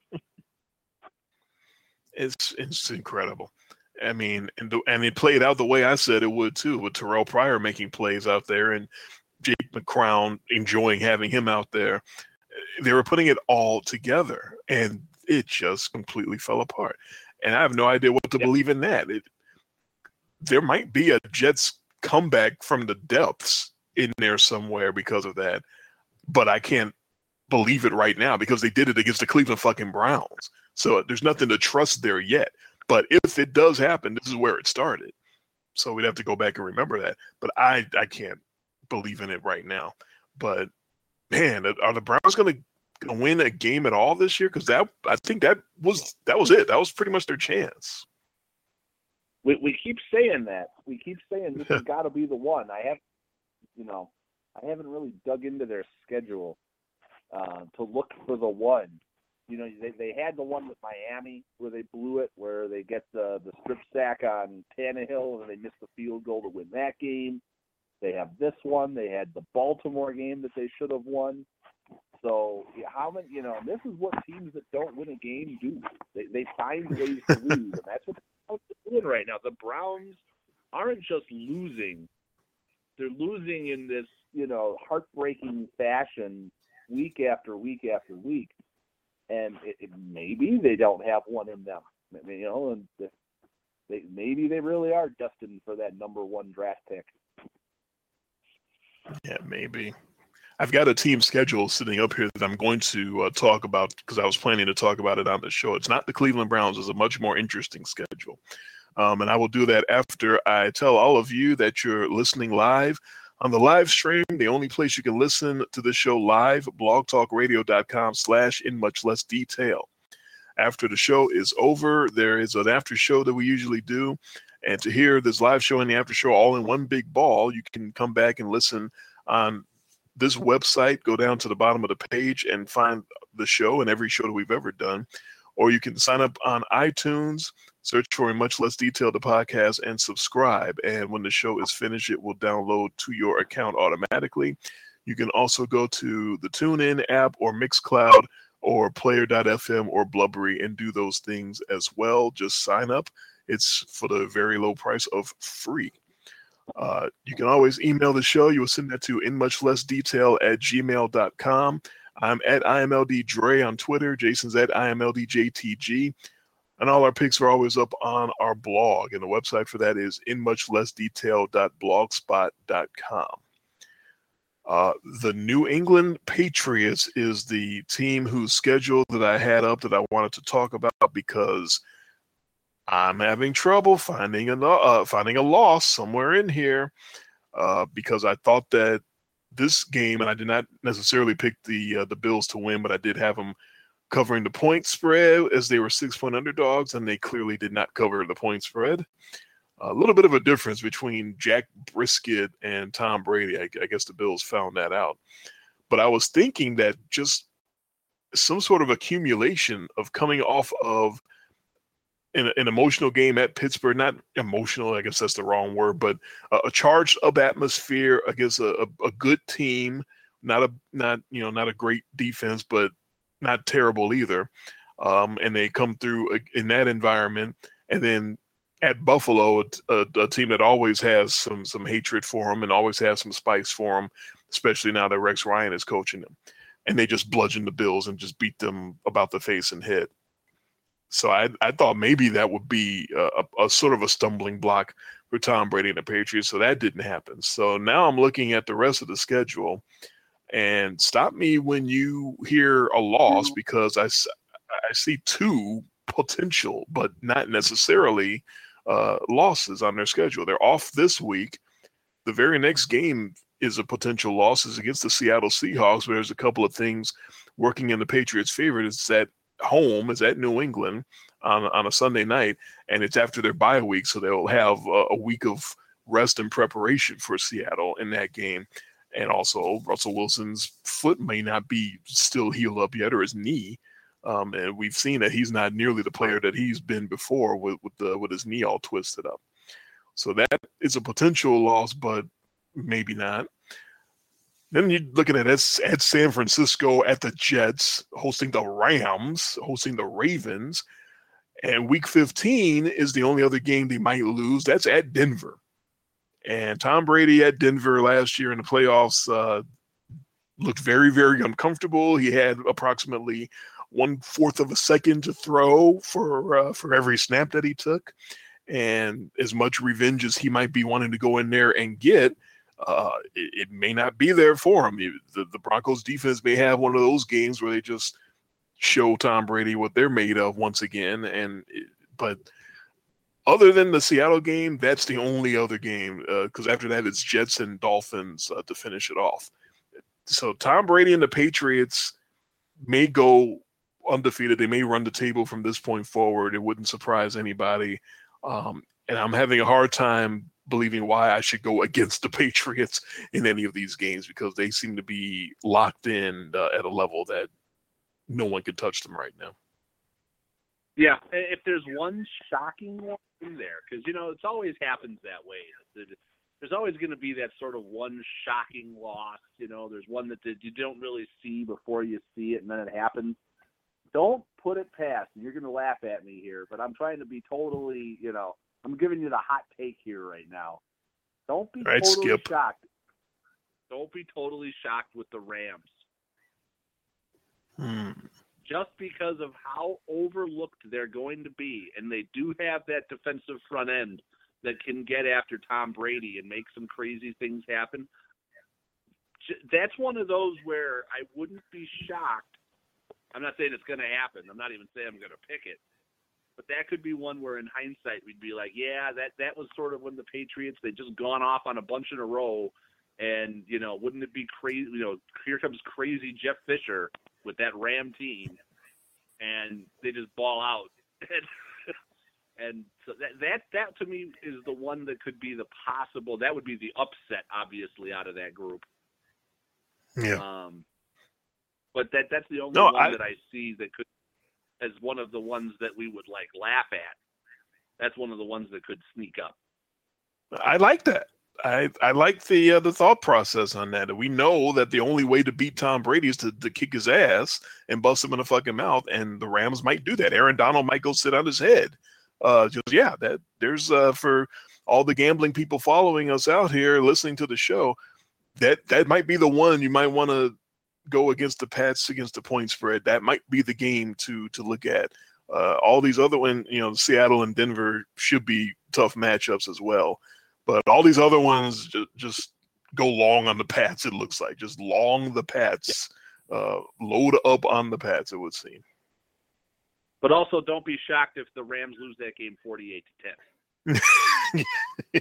It's it's incredible. I mean, and the, and it played out the way I said it would too, with Terrell Pryor making plays out there and Jake McClown enjoying having him out there. They were putting it all together, and it just completely fell apart. And I have no idea what to yep. believe in that. It, there might be a Jets comeback from the depths in there somewhere because of that, but I can't believe it right now because they did it against the Cleveland fucking Browns. So there's nothing to trust there yet. But if it does happen, this is where it started. So we'd have to go back and remember that. But I, I can't believe in it right now. But, man, are the Browns going to win a game at all this year? Because that I think that was that was it. That was pretty much their chance. We we keep saying that. We keep saying this has got to be the one. I have, you know, I haven't really dug into their schedule uh, to look for the one. You know, they they had the one with Miami where they blew it, where they get the the strip sack on Tannehill and they miss the field goal to win that game. They have this one. They had the Baltimore game that they should have won. So yeah, how many? You know, this is what teams that don't win a game do. They they find ways to lose, and that's what they're doing right now. The Browns aren't just losing; they're losing in this, you know, heartbreaking fashion, week after week after week. And it, it, maybe they don't have one in them, you know, and they, maybe they really are destined for that number one draft pick. Yeah, maybe. I've got a team schedule sitting up here that I'm going to uh, talk about because I was planning to talk about it on the show. It's not the Cleveland Browns. It's a much more interesting schedule. Um, and I will do that after I tell all of you that you're listening live on the live stream. The only place you can listen to this show live, blogtalkradio.com slash in much less detail. After the show is over, there is an after show that we usually do. And to hear this live show and the after show all in one big ball, you can come back and listen on this website. Go down to the bottom of the page and find the show and every show that we've ever done. Or you can sign up on iTunes, search for In Much Less Detail the podcast, and subscribe. And when the show is finished, it will download to your account automatically. You can also go to the TuneIn app or Mixcloud or Player dot f m or Blubbery and do those things as well. Just sign up. It's for the very low price of free. Uh, you can always email the show. You will send that to inmuchlessdetail at gmail dot com. I'm at I M L D Dre on Twitter. Jason's at I M L D J T G. And all our picks are always up on our blog. And the website for that is in much less detail dot blogspot dot com. Uh, the New England Patriots is the team whose schedule that I had up that I wanted to talk about because I'm having trouble finding a, uh, finding a loss somewhere in here uh, because I thought that this game, and I did not necessarily pick the uh, the Bills to win, but I did have them covering the point spread as they were six-point underdogs, and they clearly did not cover the point spread. A little bit of a difference between Jack Brisket and Tom Brady. I, I guess the Bills found that out. But I was thinking that just some sort of accumulation of coming off of an, an emotional game at Pittsburgh, not emotional, I guess that's the wrong word, but a, a charged up atmosphere against a, a, a good team, not a not you know not a great defense, but not terrible either. Um, and they come through in that environment, and then at Buffalo, a, a team that always has some some hatred for them and always has some spice for them, especially now that Rex Ryan is coaching them. And they just bludgeon the Bills and just beat them about the face and head. So I I thought maybe that would be a, a sort of a stumbling block for Tom Brady and the Patriots. So that didn't happen. So now I'm looking at the rest of the schedule, and stop me when you hear a loss because I, I see two potential, but not necessarily uh, losses on their schedule. They're off this week. The very next game is a potential loss is against the Seattle Seahawks, but there's a couple of things working in the Patriots' favor. It's at home, it's at New England on, on a Sunday night, and it's after their bye week, so they'll have a, a week of rest and preparation for Seattle in that game. And also, Russell Wilson's foot may not be still healed up yet, or his knee. Um, and we've seen that he's not nearly the player that he's been before with with, the, with his knee all twisted up. So that is a potential loss, but maybe not. Then you're looking at at, at San Francisco, at the Jets, hosting the Rams, hosting the Ravens. And week fifteen is the only other game they might lose. That's at Denver. And Tom Brady at Denver last year in the playoffs uh, looked very, very uncomfortable. He had approximately one fourth of a second to throw for uh, for every snap that he took. And as much revenge as he might be wanting to go in there and get, uh, it, it may not be there for him. The, the Broncos defense may have one of those games where they just show Tom Brady what they're made of once again. And it, but other than the Seattle game, that's the only other game because uh, after that it's Jets and Dolphins uh, to finish it off. So Tom Brady and the Patriots may go undefeated. They may run the table from this point forward. It wouldn't surprise anybody. Um, and I'm having a hard time believing why I should go against the Patriots in any of these games because they seem to be locked in uh, at a level that no one can touch them right now. Yeah, if there's one shocking one in there, because, you know, it's always happens that way. There's always going to be that sort of one shocking loss. You know, there's one that you don't really see before you see it, and then it happens. Don't put it past, and you're going to laugh at me here, but I'm trying to be totally, you know, I'm giving you the hot take here right now. Don't be right, totally Skip. shocked. Don't be totally shocked with the Rams. Hmm. Just because of how overlooked they're going to be, and they do have that defensive front end that can get after Tom Brady and make some crazy things happen. That's one of those where I wouldn't be shocked. I'm not saying it's going to happen. I'm not even saying I'm going to pick it. But that could be one where in hindsight we'd be like, yeah, that, that was sort of when the Patriots, they just gone off on a bunch in a row. And, you know, wouldn't it be crazy? You know, here comes crazy Jeff Fisher with that Ram team, and they just ball out. and, and so that, that, that to me is the one that could be the possible, that would be the upset, obviously, out of that group. Yeah. Um, but that that's the only no, one I, that I see that could, as one of the ones that we would, like, laugh at. That's one of the ones that could sneak up. I like that. I, I like the uh, the thought process on that. We know that the only way to beat Tom Brady is to, to kick his ass and bust him in the fucking mouth, and the Rams might do that. Aaron Donald might go sit on his head. Uh, just yeah, that there's uh, for all the gambling people following us out here listening to the show, that that might be the one you might want to go against the Pats against the point spread. That might be the game to to look at. Uh, all these other ones, you know, Seattle and Denver should be tough matchups as well. But all these other ones just, just go long on the Pats, it looks like. Just long the Pats. Uh, load up on the Pats, it would seem. But also don't be shocked if the Rams lose that game forty-eight to ten.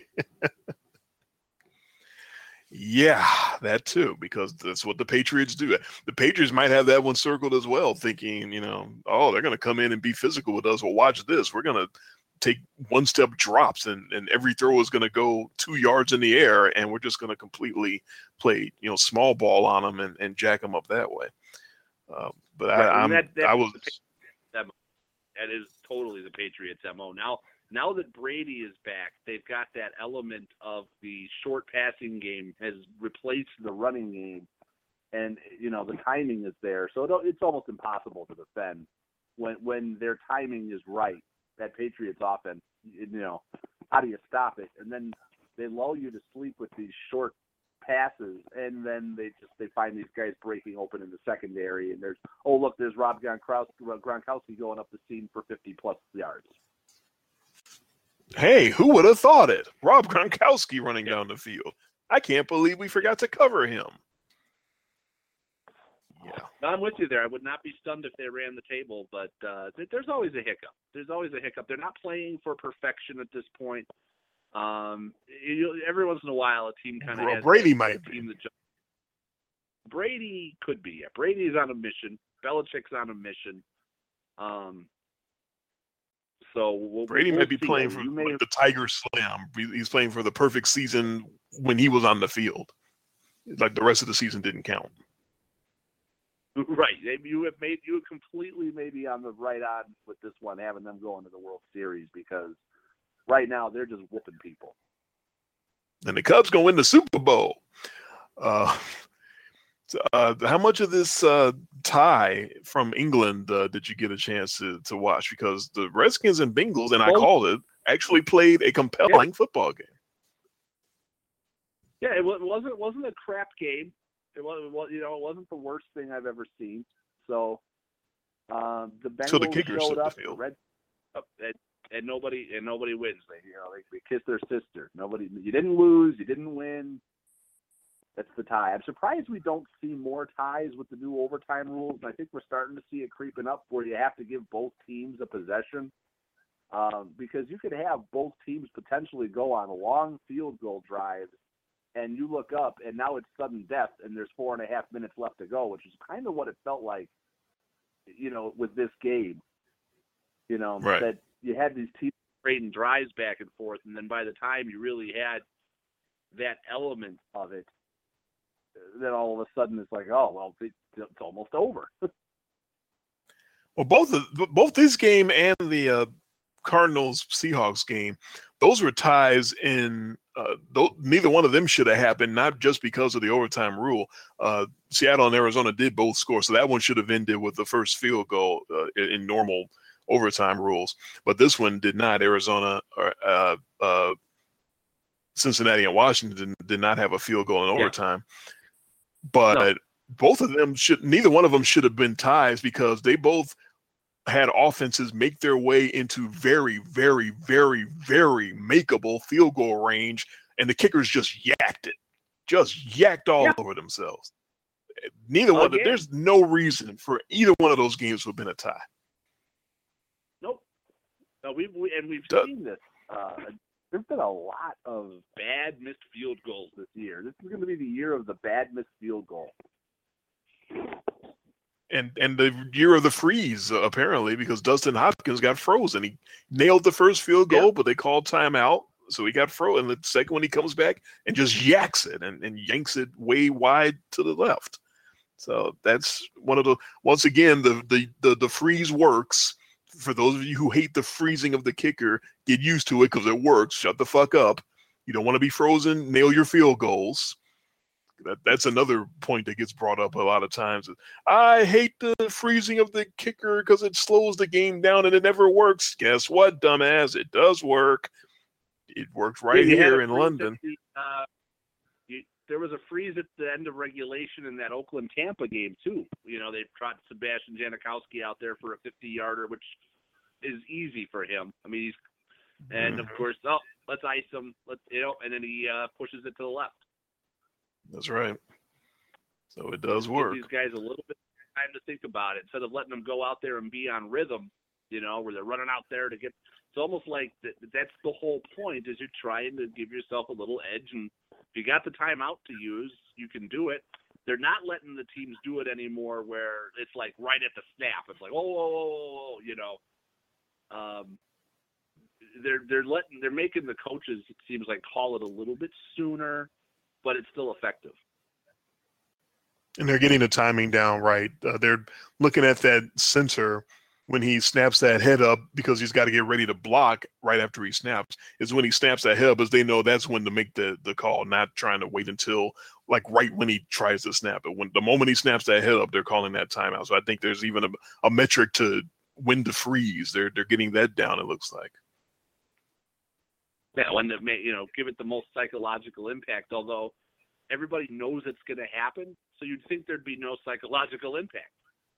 Yeah, that too, because that's what the Patriots do. The Patriots might have that one circled as well, thinking, you know, oh, they're going to come in and be physical with us. Well, watch this. We're going to take one step drops and, and every throw is going to go two yards in the air, and we're just going to completely play, you know, small ball on them and, and jack them up that way. Uh, but right. I, I'm, that, that, I was. That is totally the Patriots' M O. Now, now that Brady is back, they've got that element of the short passing game has replaced the running game, and you know the timing is there, so it, it's almost impossible to defend when when their timing is right. That Patriots offense, you know, how do you stop it? And then they lull you to sleep with these short passes, and then they just they find these guys breaking open in the secondary, and there's oh look, there's Rob Gronkowski, Gronkowski going up the seam for fifty plus yards. Hey, who would have thought it? Rob Gronkowski running down the field. I can't believe we forgot to cover him. Yeah. No, I'm with you there. I would not be stunned if they ran the table, but uh, there's always a hiccup. There's always a hiccup. They're not playing for perfection at this point. Um, you, every once in a while, a team kind of has Brady that, might that be. That Brady could be. Yeah. Brady's on a mission. Belichick's on a mission. Um, so we'll, Brady we'll might be see. playing for may like have... the Tiger Slam. He's playing for the perfect season when he was on the field. Like the rest of the season didn't count. Right. You have made you completely maybe on the right on with this one, having them go into the World Series, because right now they're just whooping people. And the Cubs gonna win the Super Bowl. Uh, uh, how much of this uh, tie from England uh, did you get a chance to, to watch? Because the Redskins and Bengals, and I called it, actually played a compelling yeah. football game. Yeah, it wasn't it wasn't a crap game. It was, you know, it wasn't the worst thing I've ever seen. So um, the Bengals so the kickers showed up, the field. Red, up, and, and nobody and nobody wins. They, you know, they, they kiss their sister. Nobody. You didn't lose. You didn't win. That's the tie. I'm surprised we don't see more ties with the new overtime rules. I think we're starting to see it creeping up where you have to give both teams a possession, um, because you could have both teams potentially go on long field goal drives. And you look up, and now it's sudden death, and there's four and a half minutes left to go, which is kind of what it felt like, you know, with this game. You know, right. that you had these teams trading drives back and forth, and then by the time you really had that element of it, then all of a sudden it's like, oh, well, it's almost over. Well, both of, both this game and the uh, Cardinals Seahawks game, those were ties in. Uh, th- neither one of them should have happened, not just because of the overtime rule. Uh, Seattle and Arizona did both score, so that one should have ended with the first field goal uh, in, in normal overtime rules. But this one did not. Arizona or uh, uh, Cincinnati and Washington did not have a field goal in overtime. Yeah. But no. both of them should. Neither one of them should have been ties because they both had offenses make their way into very, very, very, very makeable field goal range, and the kickers just yacked it, just yacked all yeah. over themselves. Neither Again. one. There's no reason for either one of those games to have been a tie. Nope. No, we've we, and we've Duh. seen this. Uh, there's been a lot of bad missed field goals this year. This is going to be the year of the bad missed field goal. And and the year of the freeze, uh, apparently, because Dustin Hopkins got frozen. He nailed the first field goal, yeah. but they called timeout, so he got frozen. And the second one, he comes back and just yaks it and, and yanks it way wide to the left. So that's one of the – once again, the, the, the, the freeze works. For those of you who hate the freezing of the kicker, get used to it because it works. Shut the fuck up. You don't want to be frozen. Nail your field goals. That, that's another point that gets brought up a lot of times. I hate the freezing of the kicker because it slows the game down and it never works. Guess what, dumbass? It does work. It works right yeah, here in London. The, uh, you, there was a freeze at the end of regulation in that Oakland-Tampa game, too. You know, they trotted Sebastian Janikowski out there for a fifty-yarder, which is easy for him. I mean, he's – and, mm-hmm. of course, oh, let's ice him. Let's, you know, and then he uh, pushes it to the left. That's right. So it does work. Give these guys a little bit of time to think about it instead of letting them go out there and be on rhythm, you know, where they're running out there to get. It's almost like that, that's the whole point is you're trying to give yourself a little edge. And if you got the timeout to use, you can do it. They're not letting the teams do it anymore where it's like right at the snap. It's like, oh, whoa, whoa, whoa, whoa, you know. Um, they're, they're letting, they're making the coaches, it seems like, call it a little bit sooner, but it's still effective. And they're getting the timing down right. Uh, they're looking at that sensor when he snaps that head up because he's got to get ready to block right after he snaps. Is when he snaps that head up, as they know that's when to make the, the call, not trying to wait until like right when he tries to snap it. When the moment he snaps that head up, they're calling that timeout. So I think there's even a, a metric to when to freeze. They're they're getting that down, it looks like. Yeah, when the, you know, give it the most psychological impact, although everybody knows it's going to happen, so you'd think there'd be no psychological impact.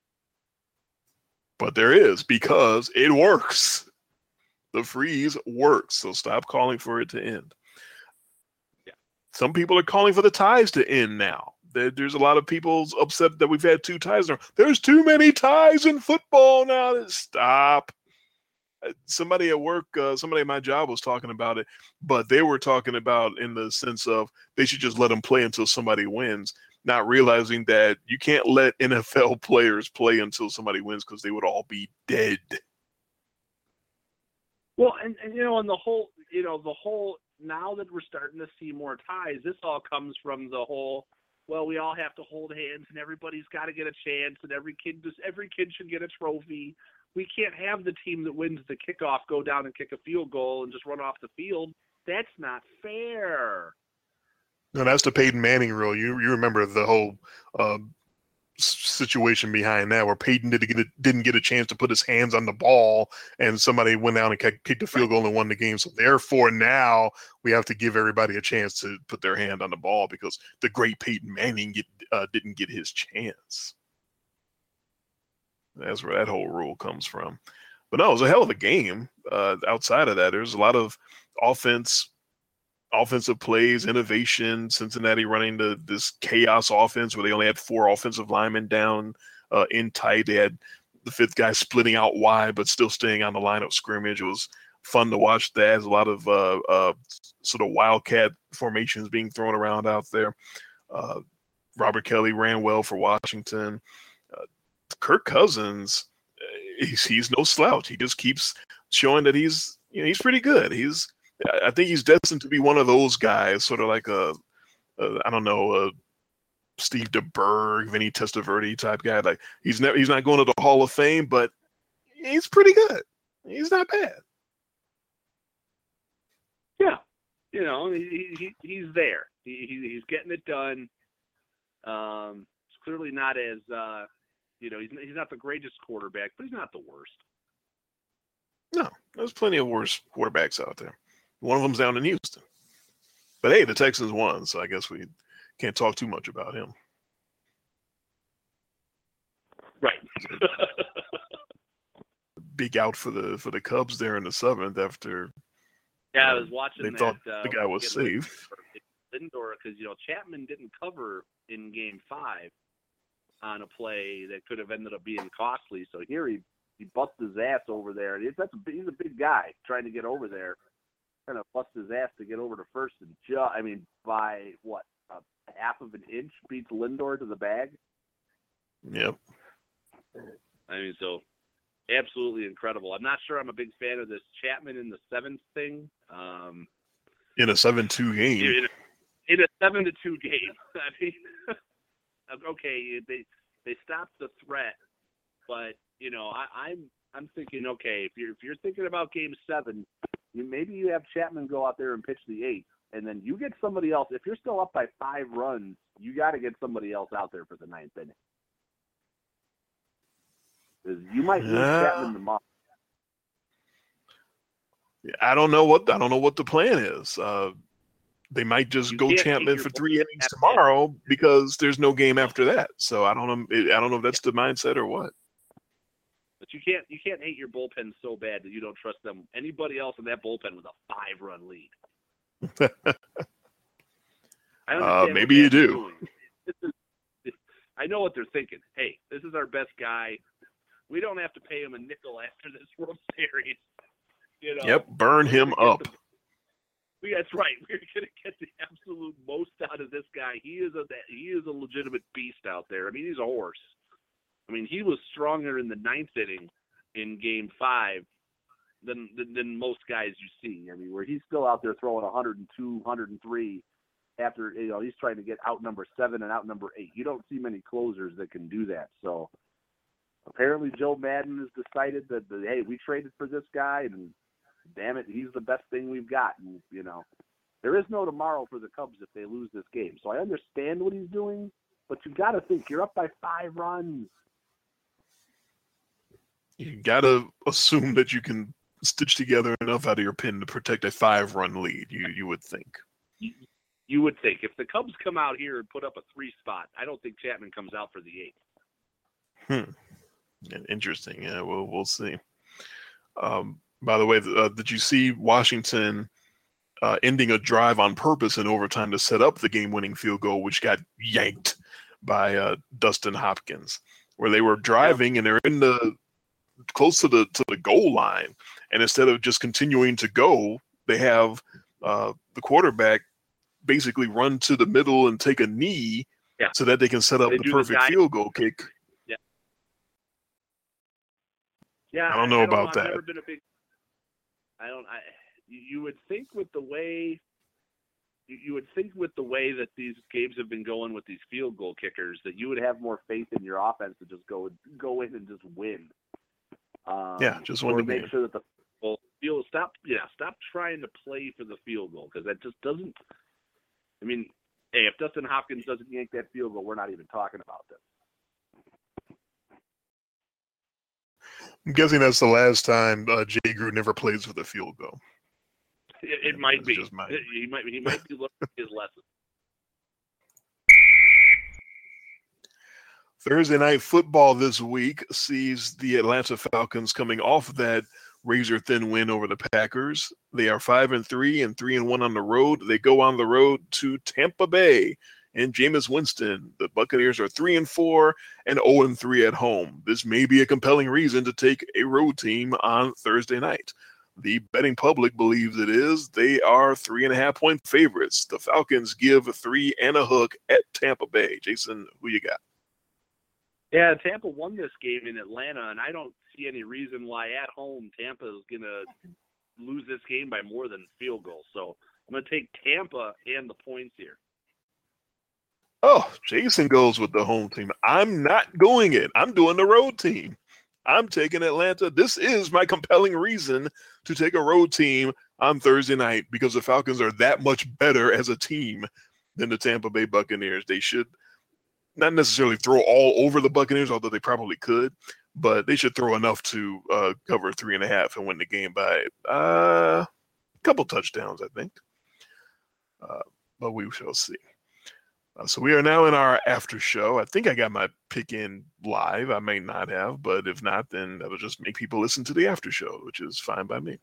But there is, because it works. The freeze works, so stop calling for it to end. Yeah. Some people are calling for the ties to end now. There, there's a lot of people upset that we've had two ties now. There's too many ties in football now. Stop. Somebody at work, uh, somebody at my job was talking about it, but they were talking about in the sense of they should just let them play until somebody wins, not realizing that you can't let N F L players play until somebody wins because they would all be dead. Well, and, and, you know, and the whole, you know, the whole, now that we're starting to see more ties, this all comes from the whole, well, we all have to hold hands and everybody's got to get a chance and every kid, just, every kid should get a trophy. We can't have the team that wins the kickoff go down and kick a field goal and just run off the field. That's not fair. No, that's the Peyton Manning rule. You you remember the whole uh, situation behind that, where Peyton didn't get a, didn't get a chance to put his hands on the ball, and somebody went down and kicked, kicked the field goal and won the game. So therefore, now we have to give everybody a chance to put their hand on the ball because the great Peyton Manning get, uh, didn't get his chance. That's where that whole rule comes from. But no, it was a hell of a game. Uh, outside of that, there's a lot of offense, offensive plays, innovation. Cincinnati running the this chaos offense where they only had four offensive linemen down uh, in tight. They had the fifth guy splitting out wide, but still staying on the line of scrimmage. It was fun to watch that. There's a lot of uh, uh, sort of wildcat formations being thrown around out there. Uh, Robert Kelly ran well for Washington. Uh, Kirk Cousins, he's, he's no slouch. He just keeps showing that he's, you know, he's pretty good. He's, I think he's destined to be one of those guys, sort of like a, a I don't know, a Steve DeBerg, Vinny Testaverde type guy. Like he's never, he's not going to the Hall of Fame, but he's pretty good. He's not bad. Yeah, you know, he, he he's there. He, he he's getting it done. Um, it's clearly not as uh, you know, he's he's not the greatest quarterback, but he's not the worst. No, there's plenty of worse quarterbacks out there. One of them's down in Houston. But hey, the Texans won, so I guess we can't talk too much about him. Right. Big out for the for the Cubs there in the seventh after. Yeah, I um, was watching They that. thought uh, the guy was Lindor- safe. Lindor, because you know Chapman didn't cover in Game Five on a play that could have ended up being costly. So here he he busts his ass over there, and that's a, he's a big guy trying to get over there. Kind of bust his ass to get over to first, and ju- I mean by what a half of an inch beats Lindor to the bag. Yep. I mean, so absolutely incredible. I'm not sure I'm a big fan of this Chapman in the seventh thing. Um, In a seven two game. in, a, in a seven to two game. I mean, okay, they they stopped the threat, but you know, I, I'm I'm thinking, okay, if you're if you're thinking about Game Seven, you, maybe you have Chapman go out there and pitch the eighth, and then you get somebody else. If you're still up by five runs, you got to get somebody else out there for the ninth inning. Because you might lose Yeah. Chapman tomorrow. I don't know what I don't know what the plan is. Uh, they might just You go can't Chapman keep for your three bullpen innings at tomorrow because there's no game after that. So I don't know. I don't know if that's the mindset or what. But you can't you can't hate your bullpen so bad that you don't trust them. Anybody else in that bullpen with a five run lead. I understand Uh, what maybe you they're do. doing. This is, this, I know what they're thinking. Hey, this is our best guy. We don't have to pay him a nickel after this World Series. You know, Yep, burn we're him gonna up. get the- we, that's right. We're going to get the absolute most out of this guy. He is a he is a legitimate beast out there. I mean, he's a horse. I mean, he was stronger in the ninth inning in Game Five than than, than most guys you see. I mean, where he's still out there throwing one oh two, one oh three after, you know, he's trying to get out number seven and out number eight. You don't see many closers that can do that. So apparently Joe Madden has decided that, that hey, we traded for this guy, and damn it, he's the best thing we've got. And, you know, there is no tomorrow for the Cubs if they lose this game. So I understand what he's doing, but you got to think you're up by five runs. You gotta assume that you can stitch together enough out of your pen to protect a five-run lead. You you would think. You would think if the Cubs come out here and put up a three spot, I don't think Chapman comes out for the eighth. Hmm. Interesting. Yeah, we'll we'll see. Um, by the way, uh, did you see Washington uh, ending a drive on purpose in overtime to set up the game-winning field goal, which got yanked by uh, Dustin Hopkins, where they were driving and they're in the close to the to the goal line, and instead of just continuing to go, they have uh, the quarterback basically run to the middle and take a knee Yeah. so that they can set up They the do the perfect dive. field goal kick. Yeah, I don't know about I've that. Never been a big. I don't. I. You you would think with the way. You you would think with the way that these games have been going with these field goal kickers that you would have more faith in your offense to just go go in and just win. Um, Yeah, just win or the make game. sure that the well, field stop. Yeah, stop trying to play for the field goal because that just doesn't. I mean, hey, if Dustin Hopkins doesn't yank that field goal, we're not even talking about this. I'm guessing that's the last time uh, Jay Grew never plays with a field goal. It, Yeah, it might that's be. just my- He might. He might be looking at his lesson. Thursday night football this week sees the Atlanta Falcons coming off that razor-thin win over the Packers. They are five and three and three and one on the road. They go on the road to Tampa Bay and Jameis Winston. The Buccaneers are three and four and zero and three at home. This may be a compelling reason to take a road team on Thursday night. The betting public believes it is. They are three and a half point favorites. The Falcons give three and a hook at Tampa Bay. Jason, who you got? Yeah, Tampa won this game in Atlanta, and I don't see any reason why at home Tampa is going to lose this game by more than field goal. So I'm going to take Tampa and the points here. Oh, Jason goes with the home team. I'm not going it. I'm doing the road team. I'm taking Atlanta. This is my compelling reason to take a road team on Thursday night because the Falcons are that much better as a team than the Tampa Bay Buccaneers. They should not necessarily throw all over the Buccaneers, although they probably could, but they should throw enough to uh, cover three and a half and win the game by uh, a couple touchdowns, I think. Uh, but we shall see. Uh, so we are now in our after show. I think I got my pick in live. I may not have, but if not, then that'll just make people listen to the after show, which is fine by me.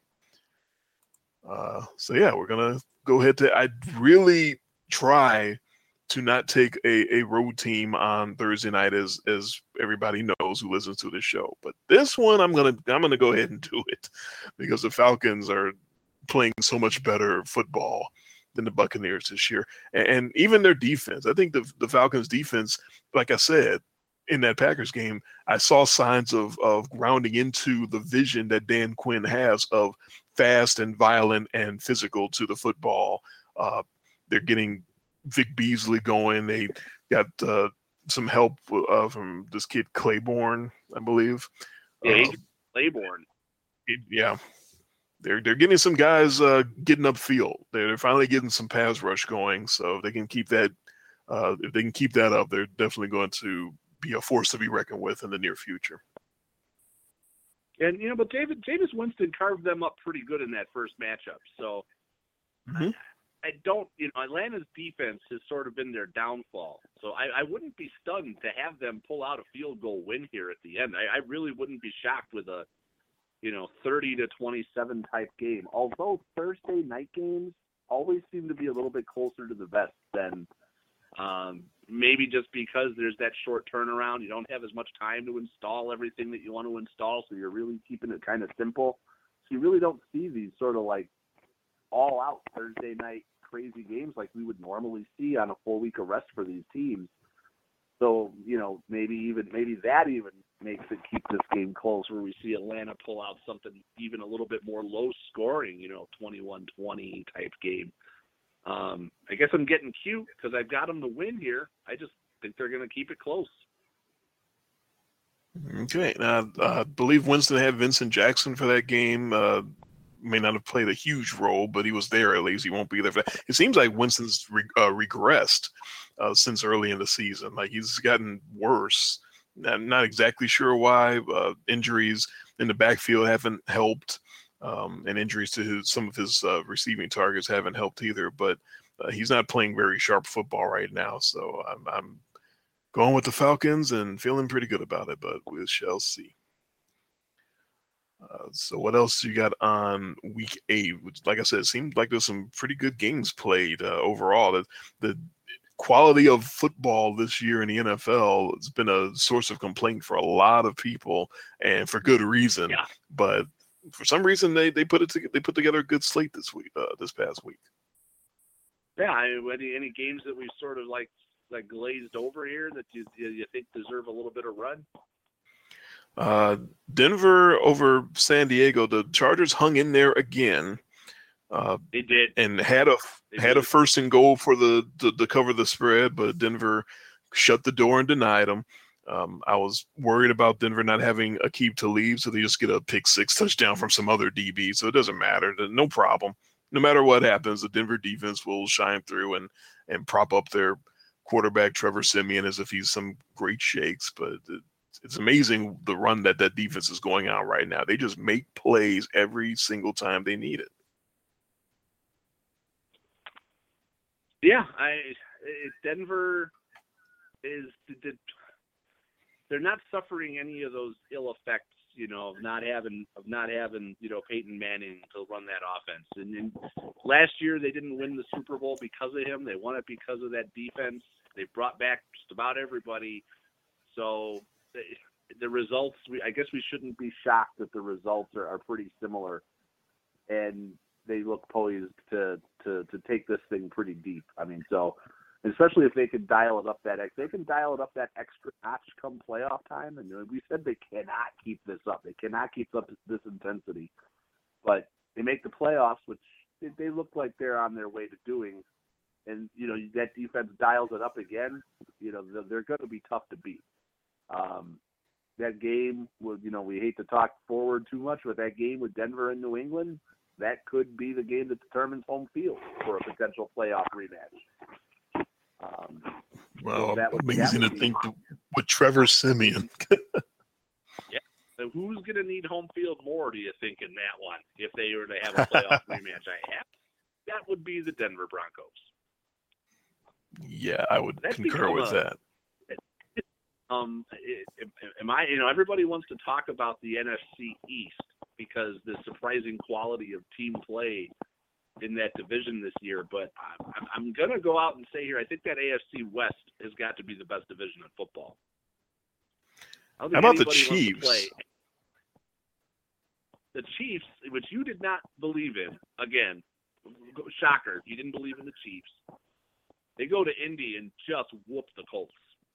Uh, so yeah, we're gonna go ahead to. I really try to not take a, a road team on Thursday night, as as everybody knows who listens to this show. But this one, I'm gonna I'm gonna go ahead and do it because the Falcons are playing so much better football than the Buccaneers this year. And, and even their defense, I think the, the Falcons defense, like I said, in that Packers game, I saw signs of, of grounding into the vision that Dan Quinn has of fast and violent and physical to the football. Uh, they're getting Vic Beasley going. They got uh, some help uh, from this kid Claiborne, I believe. Yeah, uh, Claiborne. It, yeah. They're they're getting some guys uh, getting upfield. They're, they're finally getting some pass rush going. So if they can keep that, uh, if they can keep that up, they're definitely going to be a force to be reckoned with in the near future. And you know, but David Jameis Winston carved them up pretty good in that first matchup. So Mm-hmm. I, I don't, you know, Atlanta's defense has sort of been their downfall. So I, I wouldn't be stunned to have them pull out a field goal win here at the end. I, I really wouldn't be shocked with a, you know, thirty to twenty-seven type game. Although Thursday night games always seem to be a little bit closer to the vest than um, maybe just because there's that short turnaround. You don't have as much time to install everything that you want to install, so you're really keeping it kind of simple. So you really don't see these sort of like all out Thursday night crazy games like we would normally see on a full week of rest for these teams. So, you know, maybe even maybe that even makes it keep this game close, where we see Atlanta pull out something even a little bit more low scoring, you know, twenty-one twenty type game. Um, I guess I'm getting cute because I've got them to win here. I just think they're going to keep it close. Okay. Now, I believe Winston had Vincent Jackson for that game. Uh, may not have played a huge role, but he was there at least. He won't be there for that. It seems like Winston's re- uh, regressed uh, since early in the season. Like he's gotten worse. I'm not exactly sure why. Uh, injuries in the backfield haven't helped, um, and injuries to his, some of his uh, receiving targets haven't helped either. But uh, he's not playing very sharp football right now. So I'm, I'm going with the Falcons and feeling pretty good about it, but we shall see. Uh, so what else you got on week eight? Which, like I said, it seemed like there's some pretty good games played uh, overall. The, the quality of football this year in the N F L has been a source of complaint for a lot of people, and for good reason. Yeah. But for some reason, they they put it to, they put together a good slate this week, uh, this past week. Yeah, I mean, any any games that we sort of like like glazed over here that you you think deserve a little bit of run? Uh, Denver over San Diego. The Chargers hung in there again. Uh, They did. and had a They had a did. first and goal for the to, to cover the spread, but Denver shut the door and denied them. Um, I was worried about Denver not having Aqib Talib, so they just get a pick six touchdown from some other D B, so it doesn't matter. No problem. No matter what happens, the Denver defense will shine through and and prop up their quarterback Trevor Siemian as if he's some great shakes. But it, it's amazing the run that that defense is going on right now. They just make plays every single time they need it. Yeah, I it, Denver is did, they're not suffering any of those ill effects, you know, of not having of not having you know Peyton Manning to run that offense. And, and last year they didn't win the Super Bowl because of him. They won it because of that defense. They brought back just about everybody. So the, the results, we, I guess we shouldn't be shocked that the results are, are pretty similar. And they look poised to, to, to take this thing pretty deep. I mean, so especially if they can dial it up that ex, they can dial it up that extra notch come playoff time. And we said they cannot keep this up. They cannot keep up this intensity. But they make the playoffs, which they, they look like they're on their way to doing. And you know that defense dials it up again. You know they're, they're going to be tough to beat. Um, that game with, you know, we hate to talk forward too much, but that game with Denver and New England, that could be the game that determines home field for a potential playoff rematch. Um, well, so that would, amazing that to would think with Trevor Siemian. Yeah. So who's going to need home field more, do you think, in that one, if they were to have a playoff rematch? I have. That would be the Denver Broncos. Yeah, I would That's concur with a, that. Um, am I? You know, everybody wants to talk about the N F C East because the surprising quality of team play in that division this year. But I'm, I'm going to go out and say here, I think that A F C West has got to be the best division in football. How about the Chiefs? Play. The Chiefs, which you did not believe in, again, shocker, you didn't believe in the Chiefs. They go to Indy and just whoop the Colts.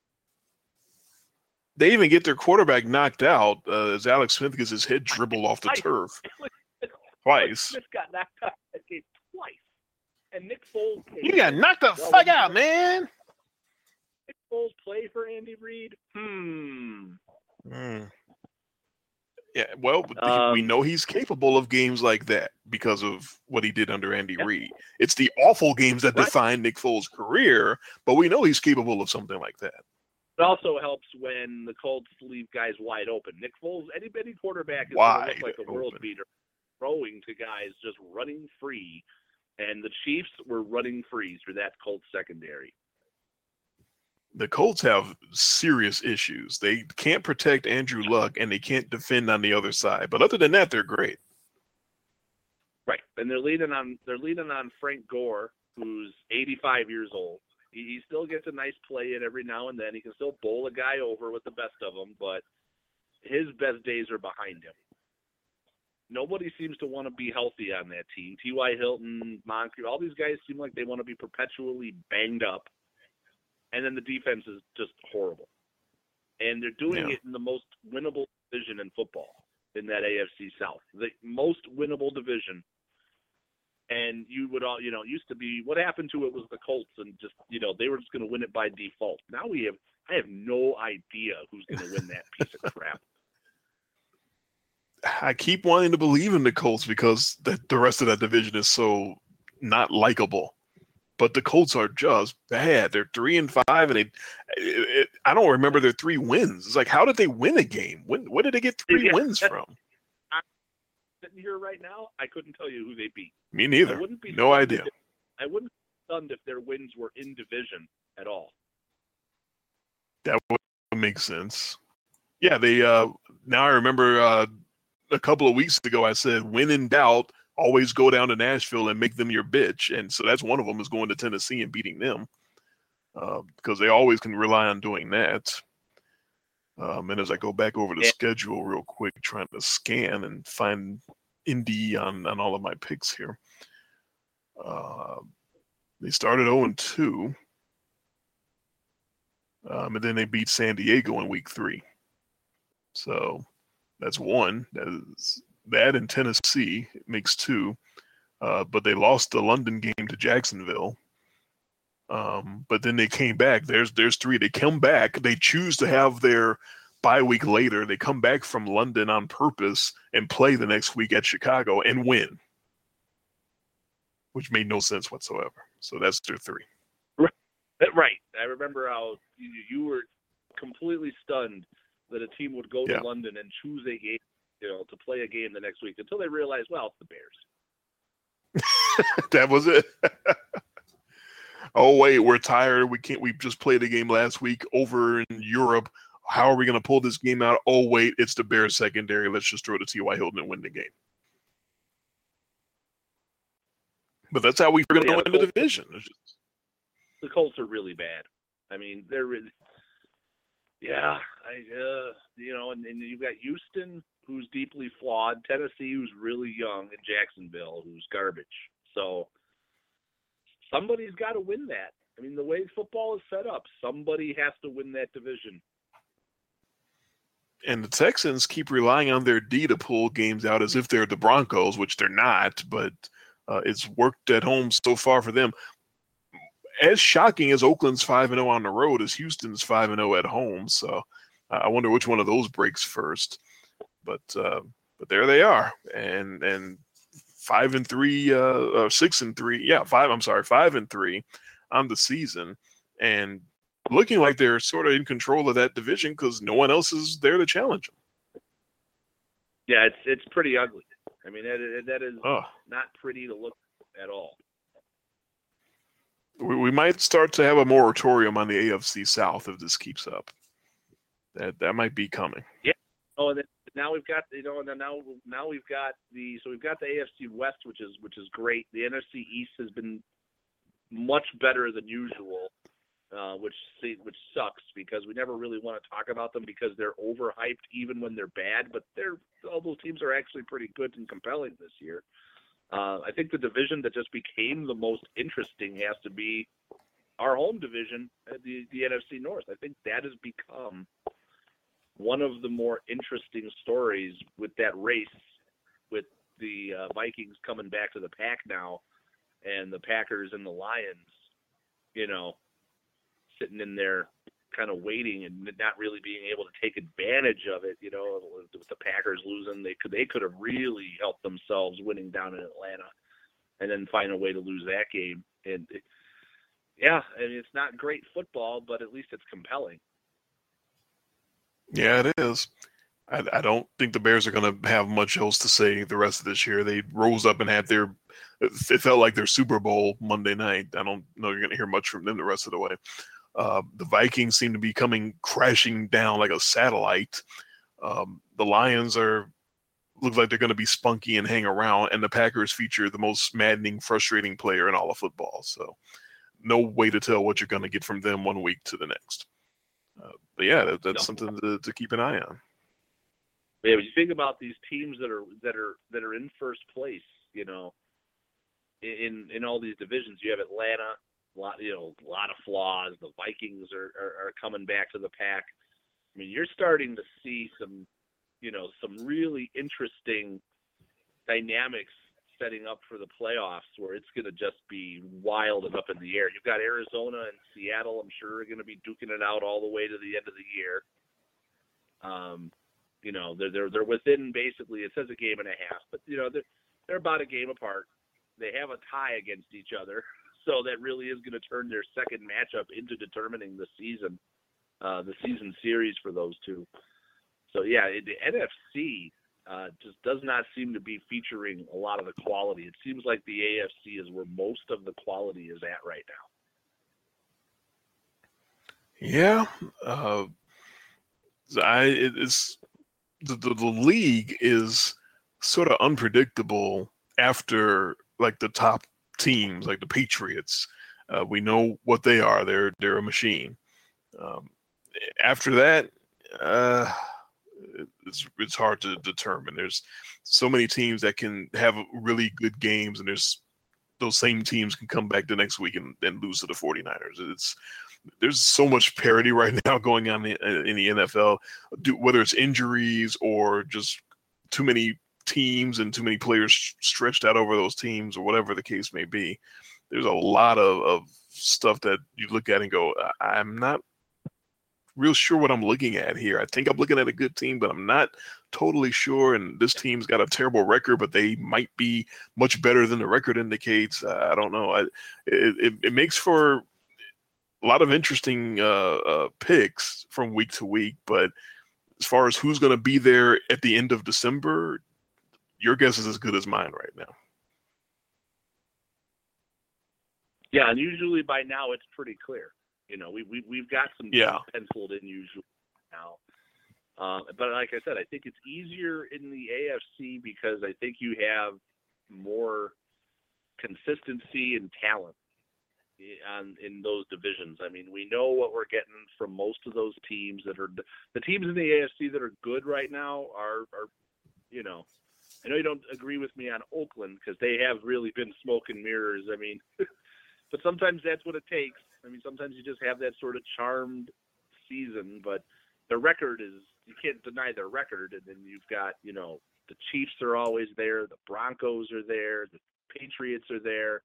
They even get their quarterback knocked out uh, as Alex Smith gets his head dribbled off the turf twice. Smith got knocked out that game twice, and Nick Foles. You got knocked the fuck out, man. Nick Foles play for Andy Reid. Hmm. Mm. Yeah, well, um, we know he's capable of games like that because of what he did under Andy yeah. Reid. It's the awful games that right. define Nick Foles' career, but we know he's capable of something like that. It also helps when the Colts leave guys wide open. Nick Foles, any any quarterback is going to look like a world beater, throwing to guys just running free, and the Chiefs were running free through that Colts secondary. The Colts have serious issues. They can't protect Andrew Luck, and they can't defend on the other side. But other than that, they're great. Right, and they're leaning on they're leaning on Frank Gore, who's eighty-five years old. He still gets a nice play in every now and then. He can still bowl a guy over with the best of them, but his best days are behind him. Nobody seems to want to be healthy on that team. T Y. Hilton, Moncrief, all these guys seem like they want to be perpetually banged up. And then the defense is just horrible. And they're doing yeah. it in the most winnable division in football, in that A F C South. The most winnable division. And you would all, you know, used to be, what happened to it was the Colts, and just, you know, they were just going to win it by default. Now we have, I have no idea who's going to win that piece of crap. I keep wanting to believe in the Colts because the, the rest of that division is so not likable. But the Colts are just bad. They're three and five, and it, it, it, I don't remember their three wins. It's like, how did they win a game? When, where did they get three yeah, wins from? I'm sitting here right now, I couldn't tell you who they beat. Me neither. I wouldn't be no idea. If, I wouldn't be stunned if their wins were in division at all. That would make sense. Yeah, they. Uh, now I remember uh, a couple of weeks ago I said, when in doubt, always go down to Nashville and make them your bitch. And so that's one of them, is going to Tennessee and beating them uh, because they always can rely on doing that. Um, and as I go back over the yeah. schedule real quick, trying to scan and find Indy on, on all of my picks here. Uh, they started oh and two. Um, and then they beat San Diego in week three. So that's one. That is that in Tennessee. It makes two. Uh, but they lost the London game to Jacksonville. Um, but then they came back. There's there's three. They come back. They choose to have their bye week later. They come back from London on purpose and play the next week at Chicago and win, which made no sense whatsoever. So that's their three. Right. Right. I remember how you, you were completely stunned that a team would go to yeah. London and choose a game, you know, to play a game the next week until they realized, well, it's the Bears. That was it. Oh wait, we're tired. We can't. We just played a game last week over in Europe. How are we going to pull this game out? Oh wait, it's the Bears secondary. Let's just throw to T Y. Hilton and win the game. But that's how we're going to yeah, win the, the division. Just... The Colts are really bad. I mean, they're really. Yeah, I uh, you know, and, and you've got Houston, who's deeply flawed. Tennessee, who's really young, and Jacksonville, who's garbage. So. Somebody's got to win that. I mean, the way football is set up, somebody has to win that division. And the Texans keep relying on their D to pull games out as if they're the Broncos, which they're not, but uh, it's worked at home so far for them. As shocking as Oakland's five and oh on the road, as Houston's five and oh at home. So I wonder which one of those breaks first. But uh, but there they are, and and five and three, uh, uh, six and three, yeah, five. I'm sorry, five and three on the season, and looking like they're sort of in control of that division because no one else is there to challenge them. Yeah, it's it's pretty ugly. I mean, that that is oh. not pretty to look at all. We, we might start to have a moratorium on the A F C South if this keeps up. That that might be coming. Yeah. Oh, and then now we've got you know, and then now now we've got the so we've got the A F C West, which is which is great. The N F C East has been much better than usual, uh, which which sucks because we never really want to talk about them because they're overhyped even when they're bad. But they're all those teams are actually pretty good and compelling this year. Uh, I think the division that just became the most interesting has to be our home division, the the N F C North. I think that has become one of the more interesting stories with that race, with the uh, Vikings coming back to the pack now, and the Packers and the Lions, you know, sitting in there kind of waiting and not really being able to take advantage of it. You know, with the Packers losing, they could they could have really helped themselves winning down in Atlanta, and then find a way to lose that game. And it, yeah, and it's not great football, but at least it's compelling. Yeah, it is. I, I don't think the Bears are going to have much else to say the rest of this year. They rose up and had their – it felt like their Super Bowl Monday night. I don't know you're going to hear much from them the rest of the way. Uh, the Vikings seem to be coming crashing down like a satellite. Um, the Lions are look like they're going to be spunky and hang around, and the Packers feature the most maddening, frustrating player in all of football. So no way to tell what you're going to get from them one week to the next. Uh, but yeah, that, that's no. something to, to keep an eye on. Yeah, but you think about these teams that are that are that are in first place, you know, in in all these divisions. You have Atlanta, a lot, you know, a lot of flaws. The Vikings are, are, are coming back to the pack. I mean, you're starting to see some, you know, some really interesting dynamics setting up for the playoffs where it's going to just be wild and up in the air. You've got Arizona and Seattle, I'm sure, are going to be duking it out all the way to the end of the year. Um, you know, they're, they're, they're within basically, it says a game and a half, but, you know, they're, they're about a game apart. They have a tie against each other. So that really is going to turn their second matchup into determining the season, uh, the season series for those two. So, yeah, the N F C uh, just does not seem to be featuring a lot of the quality. It seems like the A F C is where most of the quality is at right now. Yeah. Uh, I, it's the, the, the league is sort of unpredictable after, like, the top teams, like the Patriots. Uh, we know what they are. They're they're a machine. Um, after that, uh, it's it's hard to determine. There's so many teams that can have really good games, and there's those same teams can come back the next week and, and lose to the 49ers. It's there's so much parity right now going on in, in the N F L, do, whether it's injuries or just too many teams and too many players stretched out over those teams or whatever the case may be. There's a lot of, of stuff that you look at and go, I'm not real sure what I'm looking at here. I think I'm looking at a good team, but I'm not totally sure. And this team's got a terrible record, but they might be much better than the record indicates. Uh, I don't know. I, it, it, it makes for a lot of interesting uh, uh, picks from week to week. But as far as who's going to be there at the end of December, your guess is as good as mine right now. Yeah, and usually by now it's pretty clear. You know, we, we, we've got some yeah. penciled in usually now. Uh, but like I said, I think it's easier in the A F C because I think you have more consistency and talent on, in those divisions. I mean, we know what we're getting from most of those teams that are – the teams in the A F C that are good right now are, are you know – I know you don't agree with me on Oakland because they have really been smoke and mirrors. I mean, but sometimes that's what it takes. I mean, sometimes you just have that sort of charmed season, but the record is, you can't deny their record. And then you've got, you know, the Chiefs are always there. The Broncos are there. The Patriots are there.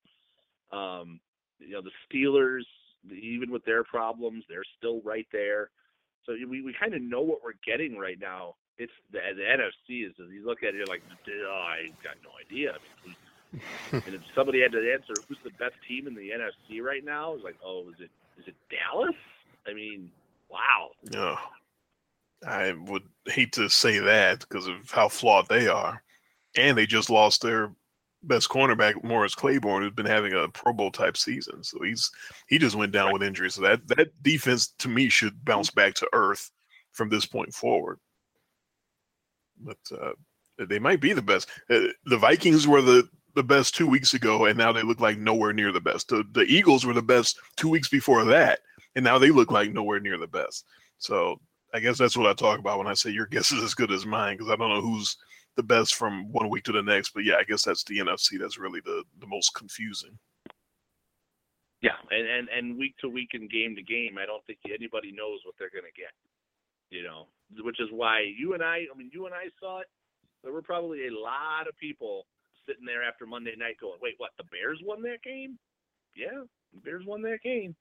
Um, you know, the Steelers, even with their problems, they're still right there. So we, we kind of know what we're getting right now. It's the, the N F C is, as you look at it, you're like, oh, I got no idea. I mean, we, and if somebody had to answer who's the best team in the N F C right now, it's like, oh, is it is it Dallas? I mean, wow. No, I would hate to say that because of how flawed they are, and they just lost their best cornerback, Morris Claiborne, who's been having a Pro Bowl type season. So he's he just went down with injury. So that that defense to me should bounce back to earth from this point forward. But uh, they might be the best. Uh, the Vikings were the, the best two weeks ago, and now they look like nowhere near the best. The, the Eagles were the best two weeks before that, and now they look like nowhere near the best. So I guess that's what I talk about when I say your guess is as good as mine, because I don't know who's the best from one week to the next. But yeah, I guess that's the N F C that's really the, the most confusing. Yeah, and, and, and week to week and game to game, I don't think anybody knows what they're going to get. You know, which is why you and I, I mean, you and I saw it. There were probably a lot of people sitting there after Monday night going, wait, what, the Bears won that game? Yeah, the Bears won that game.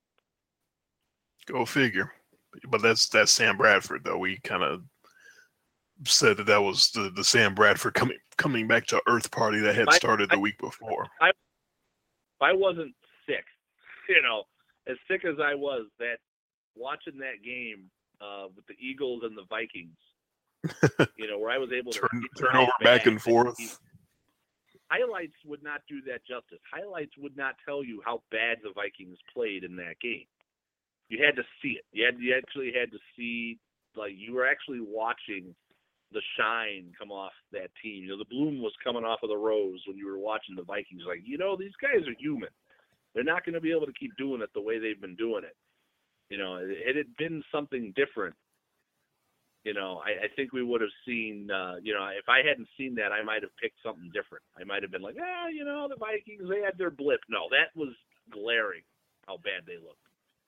Go figure. But that's that's Sam Bradford, though. We kind of said that that was the, the Sam Bradford coming coming back to earth party that had started the week before. I, if I wasn't sick, you know, as sick as I was, that watching that game, Uh, with the Eagles and the Vikings, you know, where I was able to turn, turn over back and forth. Highlights would not do that justice. Highlights would not tell you how bad the Vikings played in that game. You had to see it. You had you actually had to see, like, you were actually watching the shine come off that team. You know, the bloom was coming off of the rose when you were watching the Vikings. Like, you know, these guys are human. They're not going to be able to keep doing it the way they've been doing it. You know, it had been something different. You know, I, I think we would have seen, uh, you know, if I hadn't seen that, I might have picked something different. I might have been like, ah, you know, the Vikings, they had their blip. No, that was glaring how bad they looked.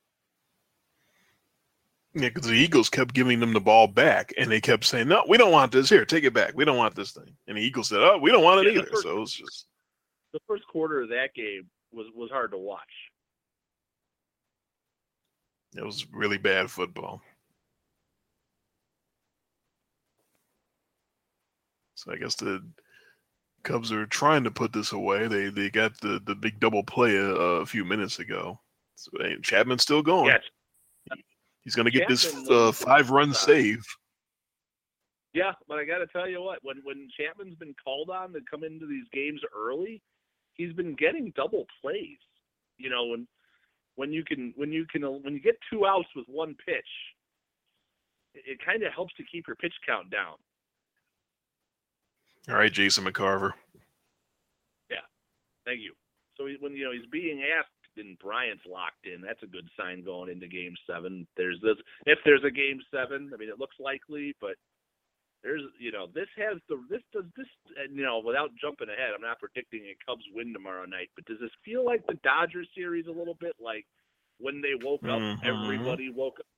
Yeah, because the Eagles kept giving them the ball back, and they kept saying, no, we don't want this. Here, take it back. We don't want this thing. And the Eagles said, oh, we don't want it yeah, either. First, so it was just. The first quarter of that game was, was hard to watch. It was really bad football. So I guess the Cubs are trying to put this away. They they got the, the big double play a, a few minutes ago. So, hey, Chapman's still going. Yeah. He's going to get Chapman this uh, five-run save. Yeah, but I got to tell you what, when when Chapman's been called on to come into these games early, he's been getting double plays. You know, when when you can when you can when you get two outs with one pitch, it, it kind of helps to keep your pitch count down. All right, Jason McCarver. Yeah, thank you. So he, when you know he's being asked, and Bryant's locked in, that's a good sign going into Game Seven. There's this if there's a Game Seven. I mean, it looks likely, but. There's, you know, this has the, this does this, you know, without jumping ahead, I'm not predicting a Cubs win tomorrow night, but does this feel like the Dodgers series a little bit? Like when they woke up, mm-hmm. everybody woke up.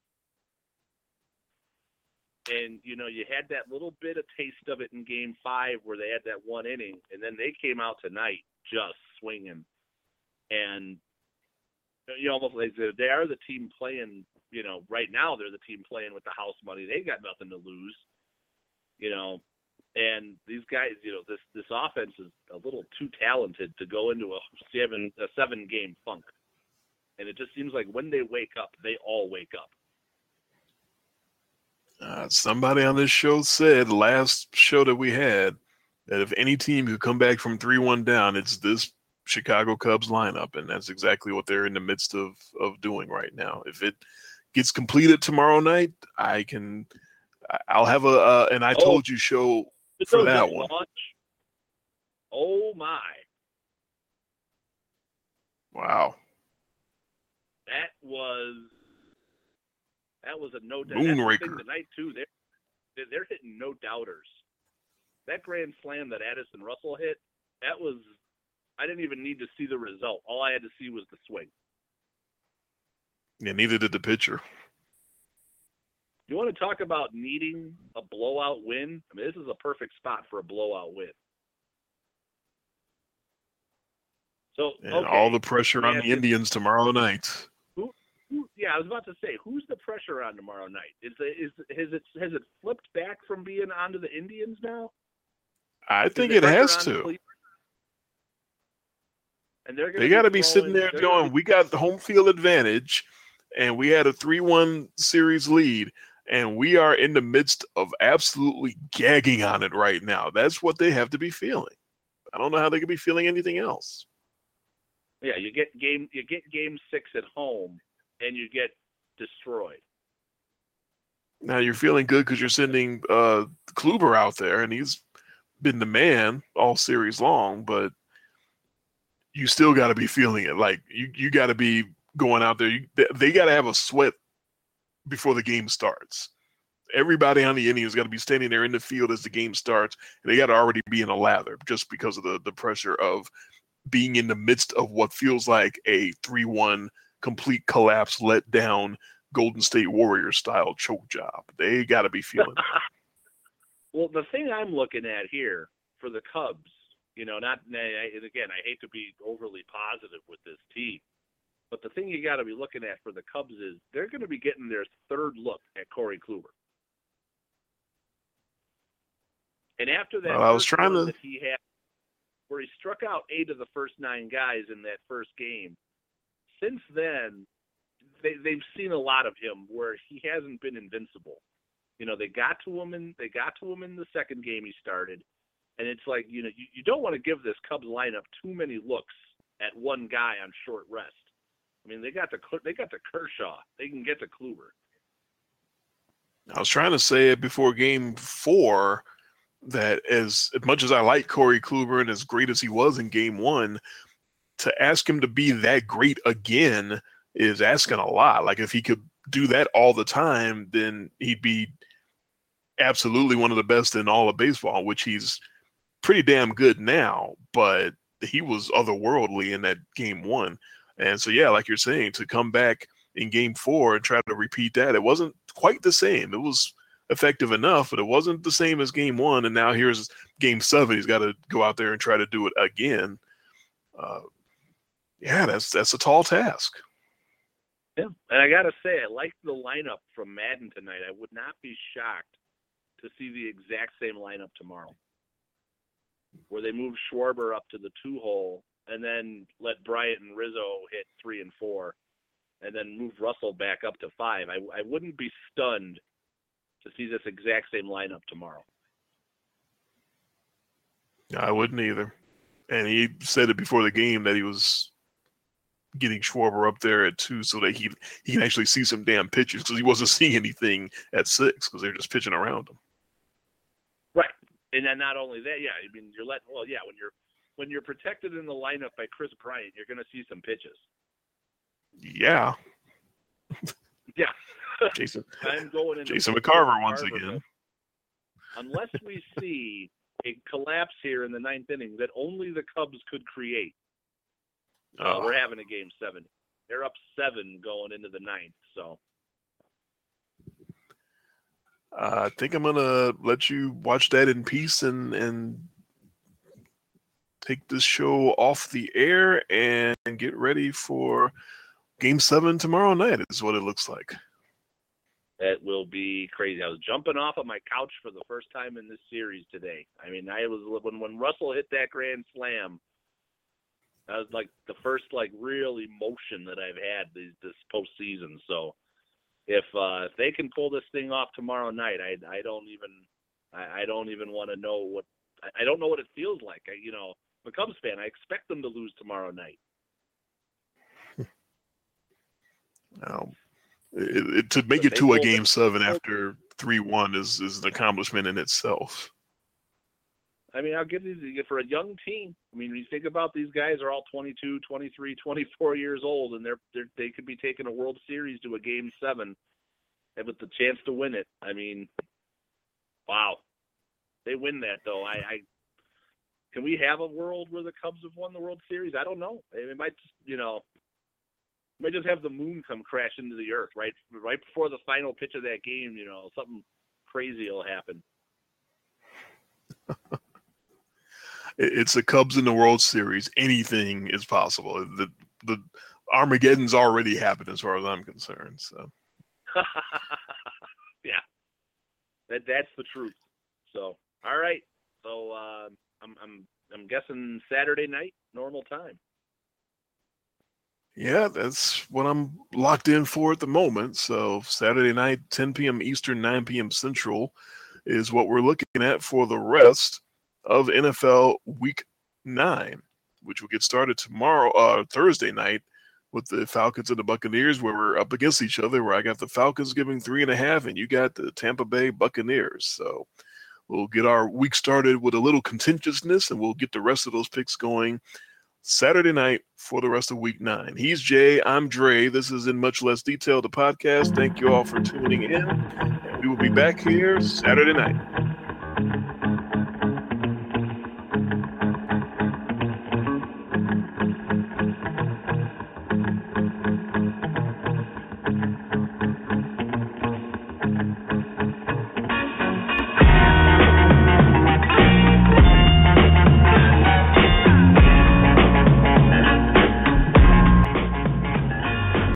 And, you know, you had that little bit of taste of it in game five where they had that one inning, and then they came out tonight just swinging. And, you know, almost like they are the team playing, you know, right now they're the team playing with the house money. They got nothing to lose. You know, and these guys, you know, this this offense is a little too talented to go into a seven a seven game funk, and it just seems like when they wake up, they all wake up. Uh, somebody on this show said last show that we had that if any team could come back from three one down, it's this Chicago Cubs lineup, and that's exactly what they're in the midst of of doing right now. If it gets completed tomorrow night, I can. I'll have a uh, and I told you show for that one. Launch. Oh my! Wow. That was that was a no doubt moonraker tonight too. They're they're hitting no doubters. That grand slam that Addison Russell hit, that was I didn't even need to see the result. All I had to see was the swing. Yeah, neither did the pitcher. You want to talk about needing a blowout win? I mean, this is a perfect spot for a blowout win. So, and okay. all the pressure on the you, Indians tomorrow night. Who, who, yeah, I was about to say, who's the pressure on tomorrow night? Is it, is has it has it flipped back from being onto the Indians now? I Is think the it pressure has on to. Cleveland? And they're They got to be throwing- sitting there they're going, gonna be- we got the home field advantage, and we had a three one series lead, and we are in the midst of absolutely gagging on it right now. That's what they have to be feeling. I don't know how they could be feeling anything else. Yeah, you get game you get game six at home, and you get destroyed. Now you're feeling good because you're sending uh, Kluber out there, and he's been the man all series long, but you still got to be feeling it. Like, you, you got to be going out there. You, they they got to have a sweat before the game starts. Everybody on the Indians got to be standing there in the field as the game starts, and they got to already be in a lather just because of the, the pressure of being in the midst of what feels like a three one complete collapse, let down, Golden State Warriors style choke job. They got to be feeling it. Well, the thing I'm looking at here for the Cubs, you know, not and again, I hate to be overly positive with this team, but the thing you got to be looking at for the Cubs is they're going to be getting their third look at Corey Kluber. And after that, well, I was trying to. That he had, where he struck out eight of the first nine guys in that first game. Since then, they they've seen a lot of him where he hasn't been invincible. You know, they got to him in they got to him in the second game he started, and it's like, you know, you, you don't want to give this Cubs lineup too many looks at one guy on short rest. I mean, they got the they got the Kershaw. They can get to Kluber. I was trying to say it before game four that as, as much as I like Corey Kluber and as great as he was in game one, to ask him to be that great again is asking a lot. Like, if he could do that all the time, then he'd be absolutely one of the best in all of baseball, which he's pretty damn good now, but he was otherworldly in that game one. And so, yeah, like you're saying, to come back in game four and try to repeat that, it wasn't quite the same. It was effective enough, but it wasn't the same as game one. And now here's game seven. He's got to go out there and try to do it again. Uh, yeah, that's that's a tall task. Yeah, and I got to say, I like the lineup from Madden tonight. I would not be shocked to see the exact same lineup tomorrow, where they move Schwarber up to the two hole and then let Bryant and Rizzo hit three and four, and then move Russell back up to five. I, I wouldn't be stunned to see this exact same lineup tomorrow. I wouldn't either. And he said it before the game that he was getting Schwarber up there at two so that he he can actually see some damn pitches, because he wasn't seeing anything at six because they're just pitching around him. Right. And then not only that, yeah, I mean, you're letting, well, yeah, when you're when you're protected in the lineup by Chris Bryant, you're going to see some pitches. Yeah. Yeah. Jason I'm going into Jason McCarver once again. Unless we see a collapse here in the ninth inning that only the Cubs could create, uh, Oh. we're having a game seven. They're up seven going into the ninth. So Uh, I think I'm gonna let you watch that in peace and and take this show off the air and get ready for game seven tomorrow night, is what it looks like. that will be crazy. I was jumping off of my couch for the first time in this series today. I mean, I was when when Russell hit that grand slam. That was like the first like real emotion that I've had this, this postseason. So if uh, if they can pull this thing off tomorrow night, I I don't even I, I don't even want to know what I, I don't know what it feels like. I, you know, I'm a Cubs fan. I expect them to lose tomorrow night. Now, it, it, to make But it they to a pulled game it. seven after three one is is an accomplishment in itself. I mean, I'll give you for a young team. I mean, when you think about these guys are all twenty-two, twenty-three, twenty-four years old, and they're, they're they could be taking a World Series to a game seven, and with the chance to win it. I mean, wow, they win that though. I, I can we have a world where the Cubs have won the World Series? I don't know. It might, you know, might just have the moon come crash into the earth right right before the final pitch of that game. You know, something crazy will happen. It's the Cubs in the World Series. Anything is possible. The the Armageddon's already happened as far as I'm concerned. So, yeah, that that's the truth. So, all right. So uh, I'm I'm I'm guessing Saturday night, normal time. Yeah, that's what I'm locked in for at the moment. So Saturday night, ten p.m. Eastern, nine p.m. Central is what we're looking at for the rest of N F L Week nine, which will get started tomorrow, uh, Thursday night, with the Falcons and the Buccaneers, where we're up against each other, where I got the Falcons giving three and a half, and you got the Tampa Bay Buccaneers. So we'll get our week started with a little contentiousness, and we'll get the rest of those picks going Saturday night for the rest of week nine. He's Jay. I'm Dre. This is In Much Less Detail, the podcast. Thank you all for tuning in. And we will be back here Saturday night.